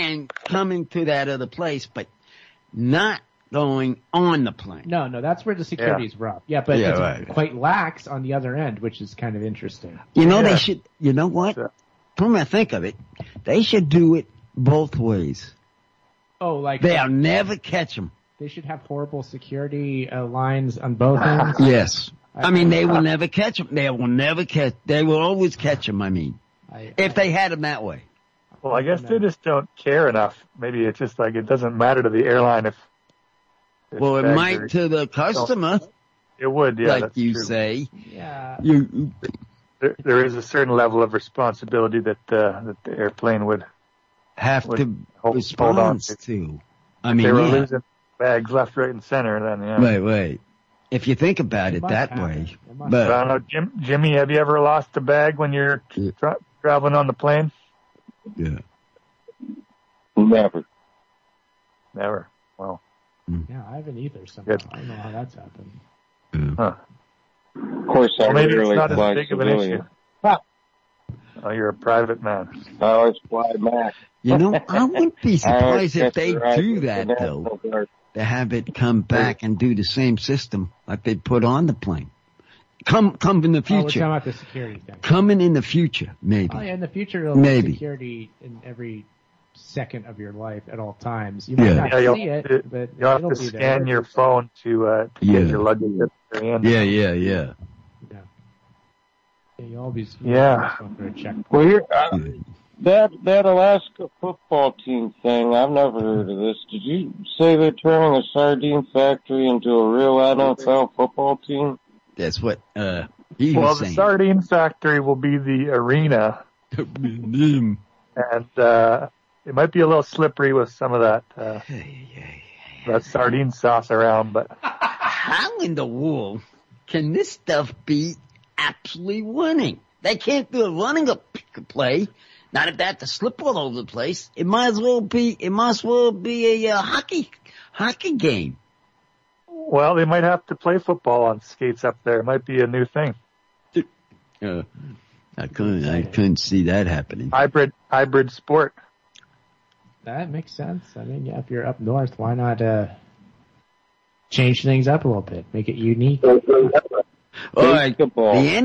to that other place, but not going on the plane. No, that's where the security's rough. Yeah, but it's quite lax on the other end, which is kind of interesting. They should, you know what? Come to think of it, they should do it both ways. Oh, like they'll never catch them. They should have horrible security lines on both ends. Yes. I mean, they will never catch them. They will always catch them, if they had them that way. Well, I guess they just don't care enough. Maybe it's just like it doesn't matter to the airline if well, it might to the customer. It would, yeah. Like you say. Yeah. There is a certain level of responsibility that the airplane would have to respond to. I mean, they were losing bags left, right, and center. Then, yeah. Right. If you think about it that way, but I don't know, Jimmy, have you ever lost a bag when you're traveling on the plane? Yeah. Never. Well. Yeah, I haven't either. Somehow. I don't know how that's happened. Huh. Of course, maybe it's not as big of an issue. Oh, you're a private man. I always fly Mac. I wouldn't be surprised if they do that, though. To have it come back and do the same system like they put on the plane. Come in the future. We're talking about the security thing. Coming in the future, maybe. Oh, yeah, in the future, it'll be security in every second of your life at all times. You might not see it, but you'll have to scan your phone to get your luggage at the very end. Yeah. You always for a check. Well, that Alaska football team thing, I've never heard of this. Did you say they're turning a sardine factory into a real NFL football team? That's what he was saying. The sardine factory will be the arena. And it might be a little slippery with some of that sardine sauce around, but how in the world can this stuff be actually winning? They can't do a running a play. Not if they have to slip all over the place. It might as well be a hockey game. Well, they might have to play football on skates up there. It might be a new thing. I couldn't see that happening. Hybrid sport. That makes sense. I mean, if you're up north, why not change things up a little bit, make it unique? All right, the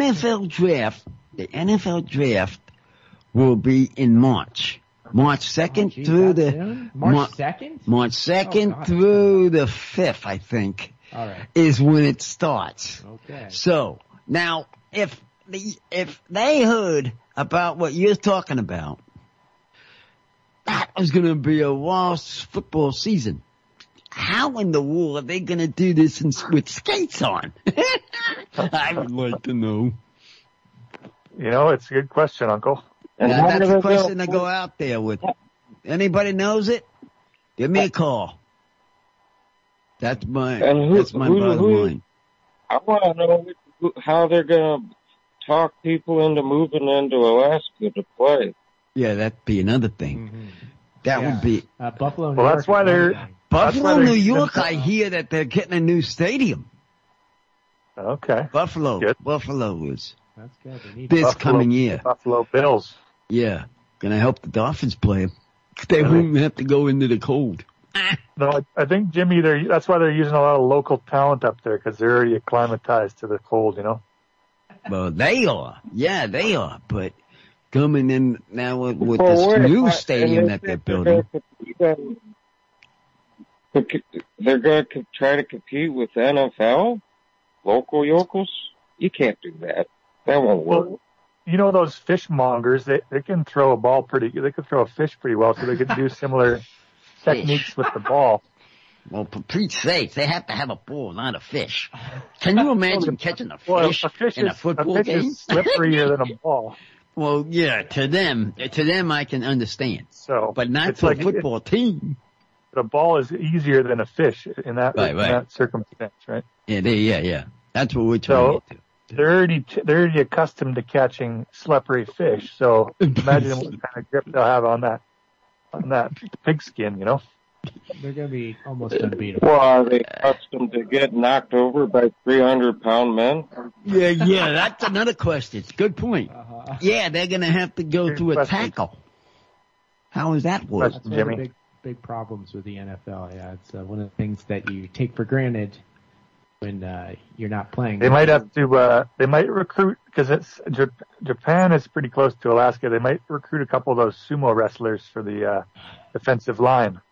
NFL draft will be in March 2nd through the March 2nd? March 2nd through the 5th, I think. All right. Is when it starts. Okay. So now, if they heard about what you're talking about, that was going to be a wild football season. How in the world are they going to do this with skates on? I would like to know. It's a good question, Uncle. That's a question to go out there with. Anybody knows it? Give me a call. That's my bottom line. I want to know how they're going to talk people into moving into Alaska to play. Yeah, that'd be another thing. Mm-hmm. That would be Buffalo. Well, that's why they're Buffalo, New York. I hear that they're getting a new stadium. Okay. Buffalo. Good. Buffalo is That's good. They need this coming year. Buffalo Bills. Yeah, gonna help the Dolphins play. They won't have to go into the cold. No, I think, Jimmy, that's why they're using a lot of local talent up there, because they're already acclimatized to the cold, you know? Well, they are. Yeah, they are. But coming in now with this new stadium that they're building. They're going to try to compete with NFL? Local yokels? You can't do that. That won't work. Well, you know those fishmongers, they can throw a ball they can throw a fish pretty well, so they can do similar techniques with the ball. Well, for Pete's sake, they have to have a ball, not a fish. Can you imagine catching a fish, in a football game? Is slipperier than a ball. Well, yeah, to them I can understand. So, but not for a football team. The ball is easier than a fish in that, in that circumstance, right? Yeah. That's what we're trying to do. They're already accustomed to catching slippery fish. So imagine what kind of grip they'll have on that pigskin, you know? They're going to be almost unbeatable. Well, are they accustomed to get knocked over by 300-pound men? Yeah, that's another question. It's a good point. Yeah, they're going to have to go through a tackle. How is that work? That's one of the big problems with the NFL. Yeah, it's one of the things that you take for granted when you're not playing. They might have to. They might recruit, because Japan is pretty close to Alaska. They might recruit a couple of those sumo wrestlers for the defensive line.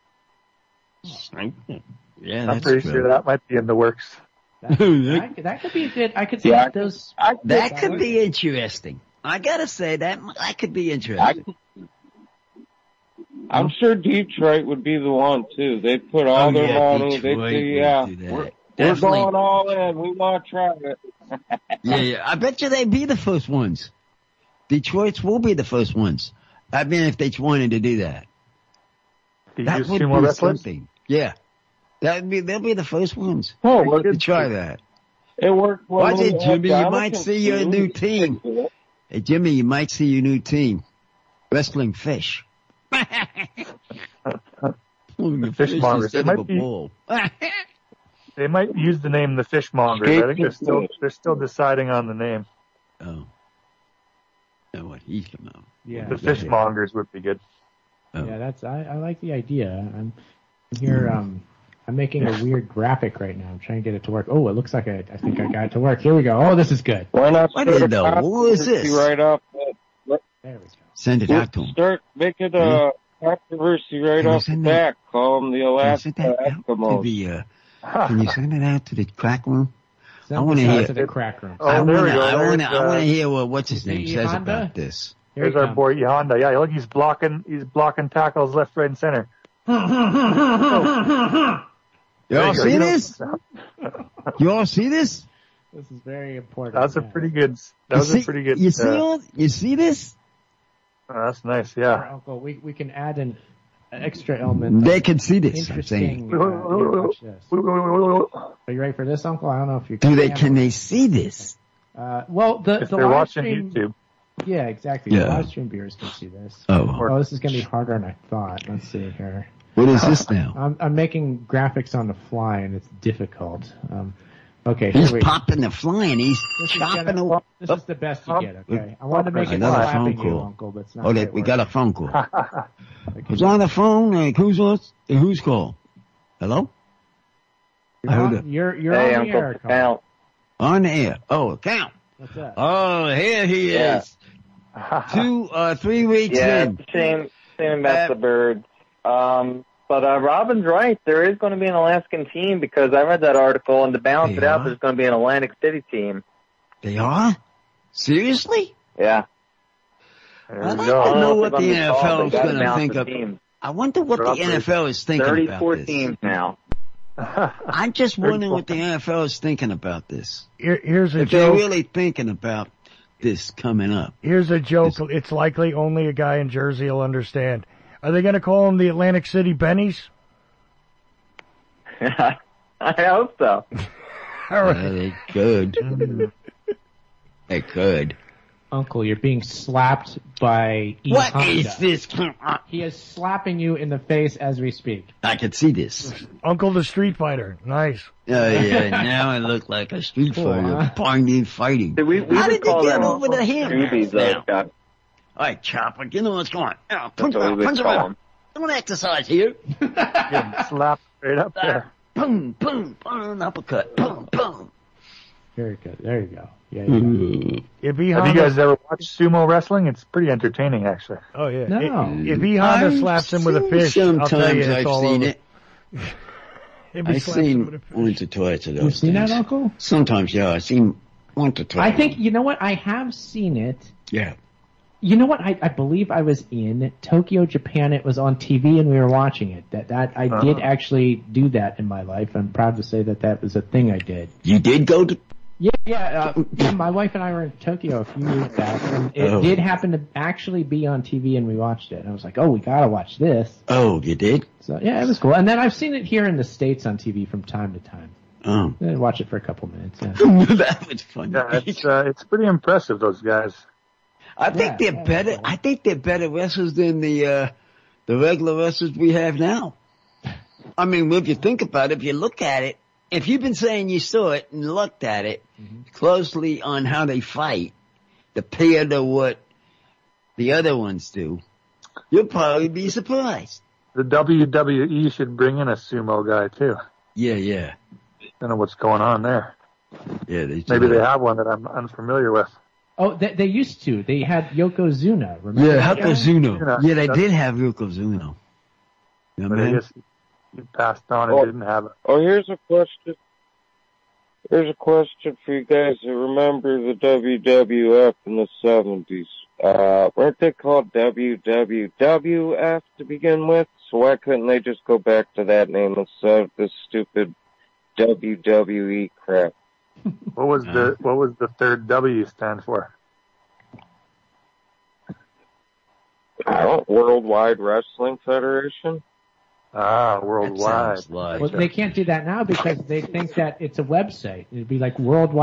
Yeah, I'm pretty sure that might be in the works. That could be a good. I could see those. That could be interesting. I gotta say that could be interesting. I'm sure Detroit would be the one too. They put all their money. We're going all in. We want to try it. Yeah. I bet you they'd be the first ones. Detroit's will be the first ones. I mean, if they wanted to do that. That would be something. Yeah. They'll be the first ones. Oh, we could try that. It worked well. Watch it, Jimmy. You might see your new team. Hey, Jimmy, you might see your new team. Wrestling fish. Fishmongers. They might use the name the Fishmongers. I think they're still deciding on the name. Oh. Know what he's coming out. Yeah. The Fishmongers would be good. Oh. Yeah, I like the idea. I'm here. I'm making a weird graphic right now. I'm trying to get it to work. Oh, it looks like I think I got it to work. Here we go. Oh, this is good. Why not? What is this? Right off. There we go. Send it out to him. Start making a controversy right off the back. Call them the Alaska Eskimos. Can you send it out to the crack room? I want to hear to the crack room. I want to hear what's his name says about this. Here's our boy Honda. Yeah, look, he's blocking tackles left, right, and center. You all see this? You all see this? This is very important. That's a pretty good. That was a pretty good. You see this? Oh, that's nice. Yeah. Uncle, we can add an extra element. They can see this. I'm saying. Watch this. Are you ready for this, Uncle? I don't know if you can they see this? Well, if they're watching YouTube. Yeah, exactly. Yeah. The live stream viewers can see this. Oh, this is going to be harder than I thought. Let's see here. What is this now? I'm making graphics on the fly, and it's difficult. Okay, he's popping the fly, and he's chopping the. This is the best you get. Okay, I wanted to make it slapping you, Uncle, but it's not. We got a phone call. Who's on the phone? Like, who's called? Hello? You're on the air. Count. On the air. Oh, Count. What's that? Oh, here he is. 3 weeks in. Same about the birds. But Robin's right. There is going to be an Alaskan team, because I read that article, and to balance it out, there's going to be an Atlantic City team. They are? Seriously? Yeah. I'd like to know what the NFL is going to think of. I wonder what the NFL is thinking about this. 34 teams now. I'm just wondering what the NFL is thinking about this. Here's a if joke. they're really thinking about this coming up. Here's a joke. It's likely only a guy in Jersey will understand. Are they going to call them the Atlantic City Bennies? I hope so. All right. They could. It could. Uncle, you're being slapped by E What Honda. is this? He is slapping you in the face as we speak. I can see this. Uncle the Street Fighter. Nice. Yeah, now I look like a street fighter. Fighting. We How did call you get them over the hand? Scoobies, those guys. All right, Chopper, you know what's going on. That's what we would Punch call around. them. Don't exercise here. Slap straight up there. Boom, boom, boom, uppercut. Boom, boom. Very good. There you go. Yeah. If Have you guys ever watched sumo wrestling? It's pretty entertaining, actually. Oh yeah. No. If E Honda slaps him with a fish, I'll tell you Sometimes it's I've all seen over. it. If he I've slaps him with seen a fish. once or twice of those You've seen that, things. Uncle? Sometimes, yeah. I've seen once or twice. I think, you know what? I have seen it. Yeah. You know what? I believe I was in Tokyo, Japan. It was on TV and we were watching it. That I did actually do that in my life. I'm proud to say that was a thing I did. You did go to... Yeah. My wife and I were in Tokyo a few years back, and it did happen to actually be on TV, and we watched it. And I was like, "Oh, we gotta watch this." Oh, you did? So yeah, it was cool. And then I've seen it here in the States on TV from time to time. Oh, I watch it for a couple minutes. Yeah. that was fun. Yeah, it's pretty impressive, those guys. I think they're better. Cool. I think they're better wrestlers than the regular wrestlers we have now. I mean, if you think about it, if you look at it, if you've been saying you saw it and looked at it closely on how they fight, compared to what the other ones do, you'll probably be surprised. The WWE should bring in a sumo guy too. Yeah. Don't know what's going on there. Yeah, maybe they have one that I'm unfamiliar with. Oh, they used to. They had Yokozuna. Remember? Yeah, Yokozuna. Yeah, they did have Yokozuna. Yeah, but I guess he passed on and didn't have it. Oh, here's a question. Here's a question for you guys that remember the WWF in the 70s. Weren't they called WWWF to begin with? So why couldn't they just go back to that name instead of this stupid WWE crap? What was the third W stand for? Worldwide Wrestling Federation? Ah, worldwide. Well, they can't do that now because they think that it's a website. It'd be like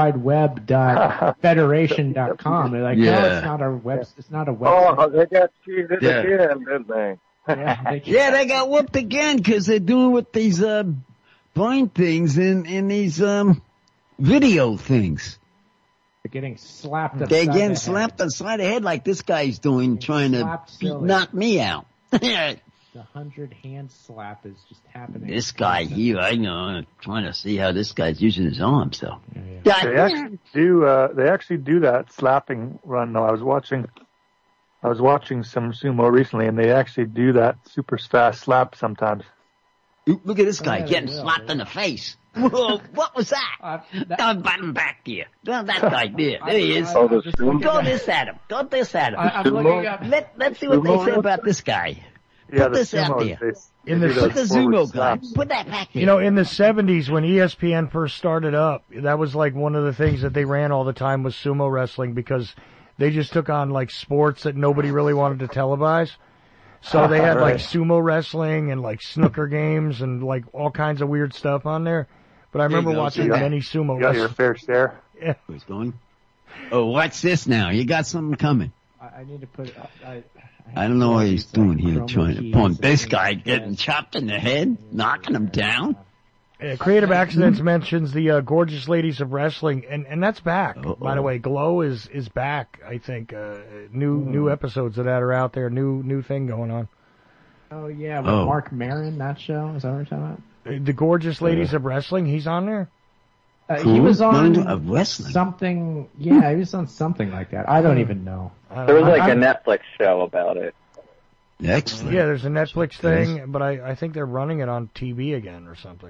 worldwideweb.federation.com. They're like, no, it's not a web. It's not a website. Oh, they got cheated again, didn't they? They got whooped again because they're doing with these blind things in these video things. They're getting slapped. They're getting slapped upside the head like this guy's doing, trying to knock me out. The 100-hand slap is just happening. This guy here, I know, I'm trying to see how this guy's using his arms, though. They actually do that slapping run, though. I was watching some sumo recently, and they actually do that super fast slap sometimes. Look at this guy getting slapped in the face. Whoa, what was that? Don't button back here. That guy there. There he is. Go this at him. I'm looking up. Let's see what they say about this guy. Put this out there. Put the Zumo guy. Put that back here. You know, in the 70s when ESPN first started up, that was like one of the things that they ran all the time was sumo wrestling because they just took on like sports that nobody really wanted to televise. So they had like sumo wrestling and like snooker games and like all kinds of weird stuff on there. But I remember watching many sumo wrestlers. You got your fair share. Yeah. Who's going? Oh, what's this now? You got something coming. I need to put I don't know what he's doing here, trying to point this guy getting chopped in the head, knocking him down. Creative Accidents mentions the Gorgeous Ladies of Wrestling, and that's back. By the way, Glow is back. I think new episodes of that are out there. New thing going on. Oh yeah, with Mark Maron, that show. Is that what you're talking about? The Gorgeous Ladies of Wrestling. He's on there. He was on wrestling. Something. Yeah, he was on something like that. I don't even know. There was like a Netflix show about it. Excellent. Yeah, there's a Netflix thing, but I think they're running it on TV again or something.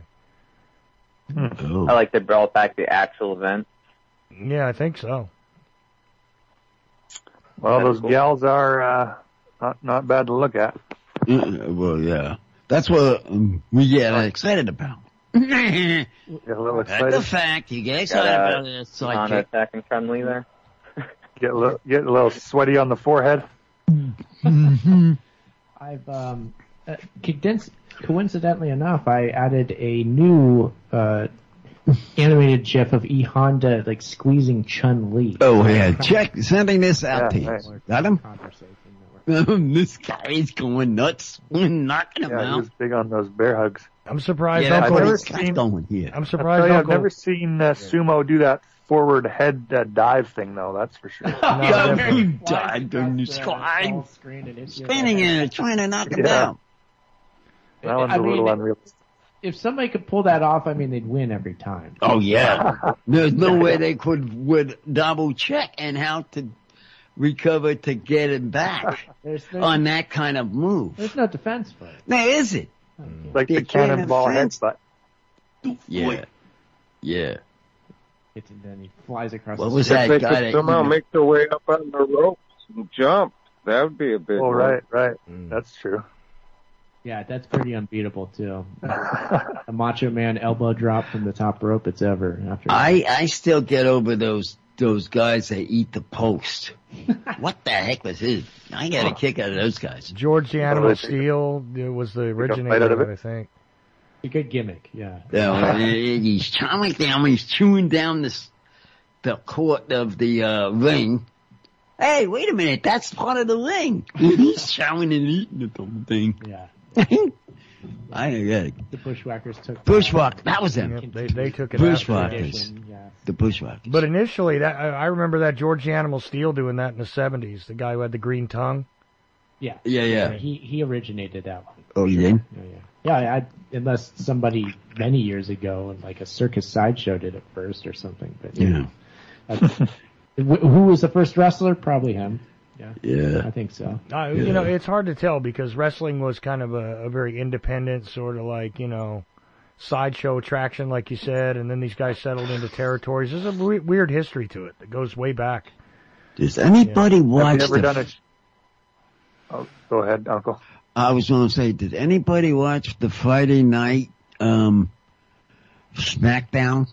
I like they brought back the actual event. Yeah, I think so. Well, those gals are not bad to look at. Well, yeah. That's what we get excited about. Get a little excited. The fact you get excited about this. Non-attacking friendly there. Get a little sweaty on the forehead. I've coincidentally enough, I added a new animated GIF of E Honda like squeezing Chun-Li. Oh yeah, sending this out to you. Right. Got him? This guy is going nuts. We're knocking him Yeah, he out. was big on those bear hugs. I'm surprised. Yeah, Uncle, I've never I've seen. going here. I'm surprised. I've Uncle, never seen Sumo do that forward head dive thing though. That's for sure. He dived in the sky, spinning it, trying to knock him out. That one's a little unrealistic. If somebody could pull that off, I mean, they'd win every time. Oh yeah, there's no way they would double check and how to recover to get it back on that kind of move. There's no defense for it. There isn't. Like the cannonball headbutt. Yeah, yeah. And then he flies across. What the was street. that If they guy could that somehow you- make their way up on the ropes and jump, that would be a big Oh, one. right. That's true. Yeah, that's pretty unbeatable too. A Macho Man elbow drop from the top rope. It's ever after. I still get over those guys that eat the post. What the heck was his? I got a kick out of those guys. George the Animal Steel was the originator of it, I think. A good gimmick, yeah. He's chowing down. He's chewing down the court of the ring. Hey, wait a minute! That's part of the ring. He's chowing and eating the whole thing. Yeah. I get it. The Bushwhackers took Bushwhack. That was them. Yep, they took it. Bushwhackers. The Bushwhackers. But initially, that I remember that George the Animal Steel doing that in the 70s. The guy who had the green tongue. Yeah. Yeah. He originated that one. Oh, you did? Yeah, unless somebody many years ago, like a circus sideshow, did it first or something. But Yeah. Who was the first wrestler? Probably him. Yeah. I think so. You know, it's hard to tell because wrestling was kind of a very independent sort of like, sideshow attraction, like you said, and then these guys settled into territories. There's a weird history to it that goes way back. Does anybody watch Have you ever done it? Oh, go ahead, Uncle. I was going to say, did anybody watch the Friday night SmackDown?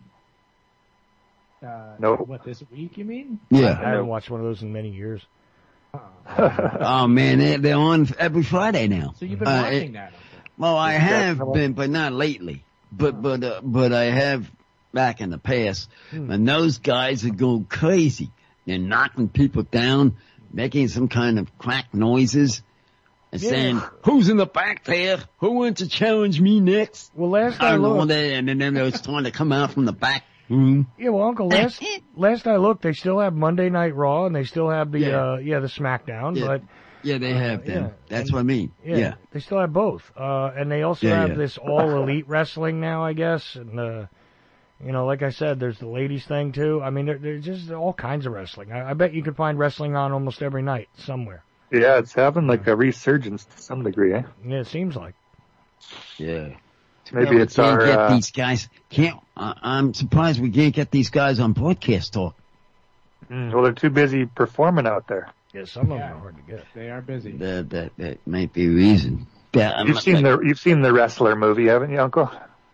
No. What, this week, you mean? Yeah. I haven't watched one of those in many years. Oh man, they're on every Friday now. So you've been watching that? Well, I have been, but not lately. But I have back in the past. And those guys are going crazy. They're knocking people down, making some kind of crack noises, and saying, "Who's in the back there? Who wants to challenge me next?" Well, last I looked, and then they're starting to come out from the back room. Yeah, well, Uncle, last I looked, they still have Monday Night Raw and they still have the the SmackDown, Yeah. but Yeah, they have them. yeah. That's what I mean. Yeah. They still have both. And they also have this all elite wrestling now, I guess. And, like I said, there's the ladies thing too. I mean, there's just all kinds of wrestling. I bet you could find wrestling on almost every night somewhere. Yeah, it's having like a resurgence to some degree, eh? Yeah, it seems like. Yeah. Maybe it's can't our, get these guys. I'm surprised we can't get these guys on podcast talk. Well, they're too busy performing out there. Yeah, some of them are hard to get. They are busy. That might be a reason. You've seen the wrestler movie, haven't you, Uncle?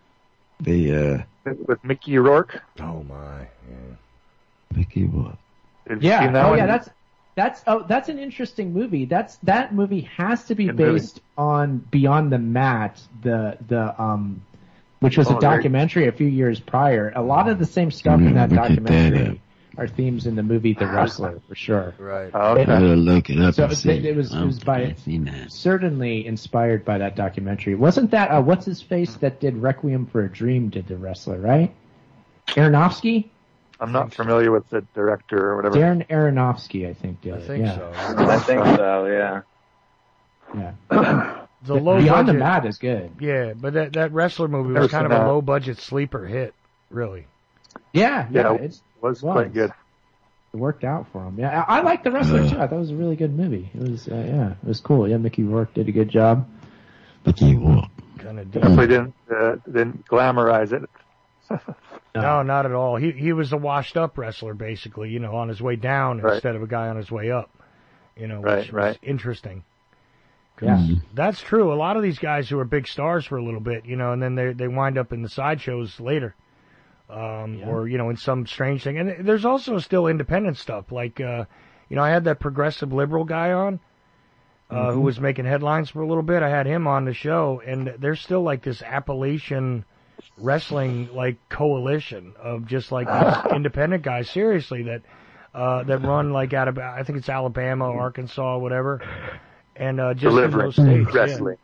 With Mickey Rourke. Oh my, yeah. Mickey Rourke. Have you seen that one? Yeah, that's an interesting movie. That movie has to be based on Beyond the Mat, which was a documentary a few years prior. A lot of the same stuff in that documentary are themes in the movie The Wrestler, for sure. Right. I gotta look it up. So and see. it was certainly inspired by that documentary. Wasn't that what's his face that did Requiem for a Dream did The Wrestler, right? Aronofsky? I'm not familiar with the director or whatever. Darren Aronofsky, I think, did it. So. I think so, yeah. Yeah. The low Beyond budget, the Mat is good. Yeah, but that wrestler movie Never was kind of seen a that. low budget sleeper hit, really. Yeah, it was quite good. It worked out for him. Yeah, I like The Wrestler too. I thought it was a really good movie. It was, it was cool. Yeah, Mickey Rourke did a good job. Mickey Rourke. Definitely didn't glamorize it. No, not at all. He was a washed up wrestler, basically, on his way down instead of a guy on his way up. Which was interesting. Yeah. That's true. A lot of these guys who are big stars for a little bit, and then they wind up in the sideshows later. Or, in some strange thing. And there's also still independent stuff. Like, I had that progressive liberal guy on, who was making headlines for a little bit. I had him on the show, and there's still like this Appalachian wrestling like coalition of just like these independent guys, seriously, that run like out of, I think it's Alabama, Arkansas, whatever, and just in those states. Wrestling.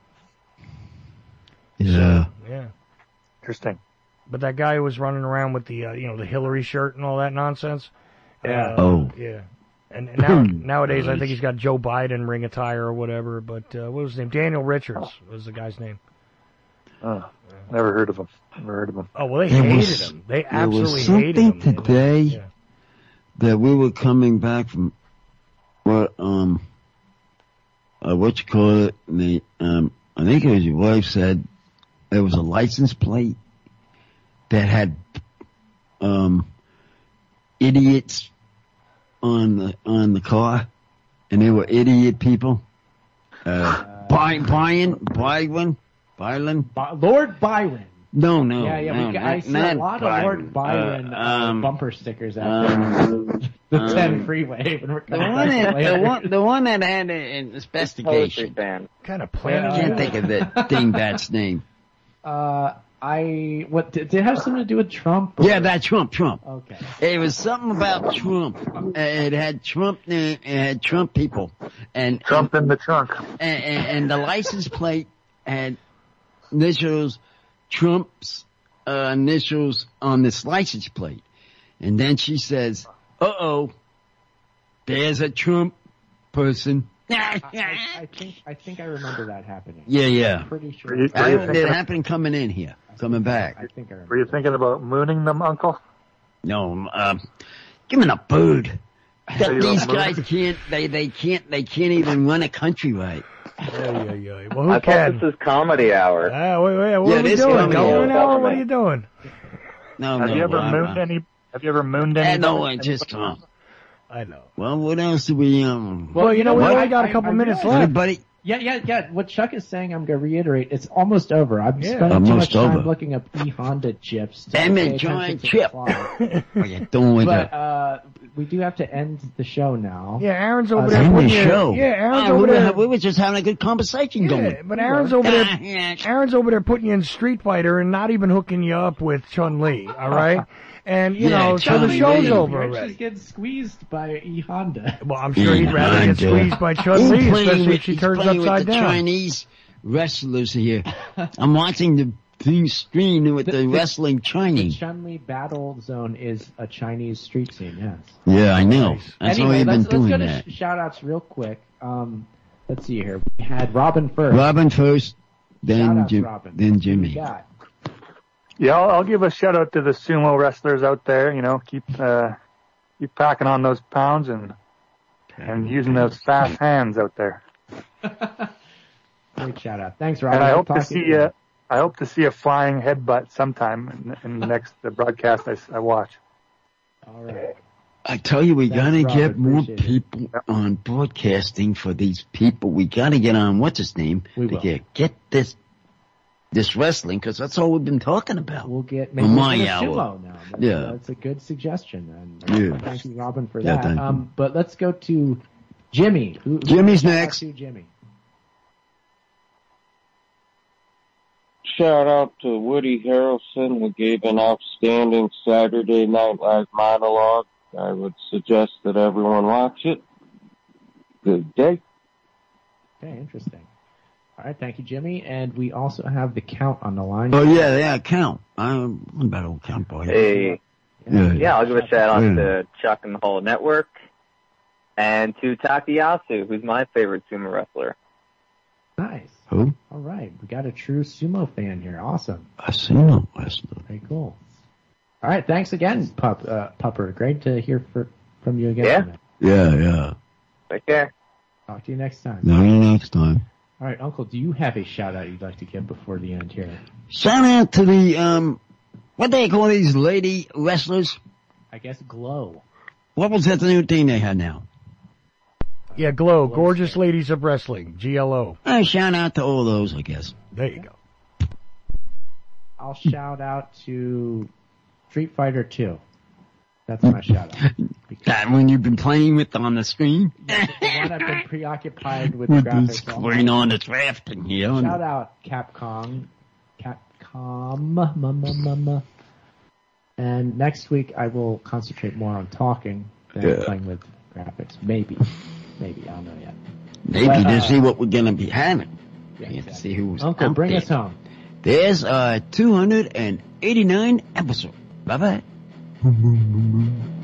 Yeah. Yeah. Interesting. But that guy who was running around with the the Hillary shirt and all that nonsense. Yeah. Yeah. And nowadays, I think he's got Joe Biden ring attire or whatever. But what was his name? Daniel Richards was the guy's name. Oh, never heard of him. Oh well, they hated him. They absolutely hated him. There was something today that we were coming back from what you call it? I think it was your wife said there was a license plate that had idiots on the car, and they were idiot people. Lord Byron. No. I see a lot of Lord Byron bumper stickers out there. The 10 freeway. When we're the one that had an investigation. Kind of plan. I can't think of that dingbat's name. Did it have something to do with Trump? Yeah, that Trump. Okay. It was something about Trump. It had Trump. It had Trump people and Trump in the trunk. And the license plate had initials, Trump's initials on this license plate. And then she says, there's a Trump person. I think I remember that happening. Yeah. I'm pretty sure. It happened coming in here, coming back. I think I remember. Were you thinking about mooning them, Uncle? No, give me a bird. These guys can't even run a country right. Well, who I can? thought this is comedy hour. Wait, what are we doing? Government hour? What are you doing? Have you ever mooned any? No, I just can't. I know. Well, what else do we, Well, we only got a couple minutes left. Everybody. Yeah. What Chuck is saying, I'm going to reiterate, it's almost over. I'm spending too much time looking up E-Honda chips. Damn it, giant chip. What are you doing with it? But, we do have to end the show now. Yeah, Aaron's over there putting show. Yeah, Aaron's over there. We were just having a good conversation going. But Aaron's over there. Aaron's over there putting you in Street Fighter and not even hooking you up with Chun-Li. All right. And, so the show's over already. She's getting squeezed by E-Honda. Well, I'm sure he'd rather get squeezed by Chun-Li, especially if she turns upside down. Chinese wrestlers here. I'm watching the thing stream with the wrestling Chinese. The Chun-Li Battle Zone is a Chinese street scene, yes. Yeah, I know. That's why we've been doing that. Let's go to shout-outs real quick. Let's see here. We had Robin first. Then Jimmy. Yeah, I'll give a shout out to the sumo wrestlers out there. Keep packing on those pounds and using those fast hands out there. Great shout out. Thanks, Robin. And I hope to see a flying headbutt sometime in the next broadcast I watch. All right. I tell you, we gotta get more people on broadcasting for these people. We gotta get on what's his name to get this wrestling, because that's all we've been talking about. We'll get maybe sumo now. That's a good suggestion. And thank you, Robin, for that. But let's go to Jimmy. Jimmy's next. Jimmy. Shout out to Woody Harrelson, who gave an outstanding Saturday Night Live monologue. I would suggest that everyone watch it. Good day. Okay, interesting. All right, thank you, Jimmy. And we also have the Count on the line. Oh, yeah, Count. I'm about old Count boy. Hey. Yeah, I'll give a shout out to Chuck and the whole network. And to Takayasu, who's my favorite sumo wrestler. Nice. Who? All right, we got a true sumo fan here. Awesome. A sumo wrestler. Very cool. All right, thanks again, Pupper. Great to hear from you again. Yeah. Take care. Talk to you next time. See you next time. All right, Uncle, do you have a shout-out you'd like to give before the end here? Shout out to the, what do they call these lady wrestlers? I guess Glow. What was that new thing they had now? Yeah, Glow. Gorgeous Ladies of Wrestling. GLO. Shout out to all those, I guess. There you go. I'll shout out to Street Fighter 2. That's my shout-out. That one you've been playing with on the screen? The one I've been preoccupied with the graphics. screen on the draft in here. Shout out Capcom. Gamescom. And next week I will concentrate more on talking than playing with graphics. Maybe. I don't know yet. Maybe to see what we're going to be having. Yeah, exactly. To see who's Uncle, bring us home. There's 289 episodes. Bye-bye.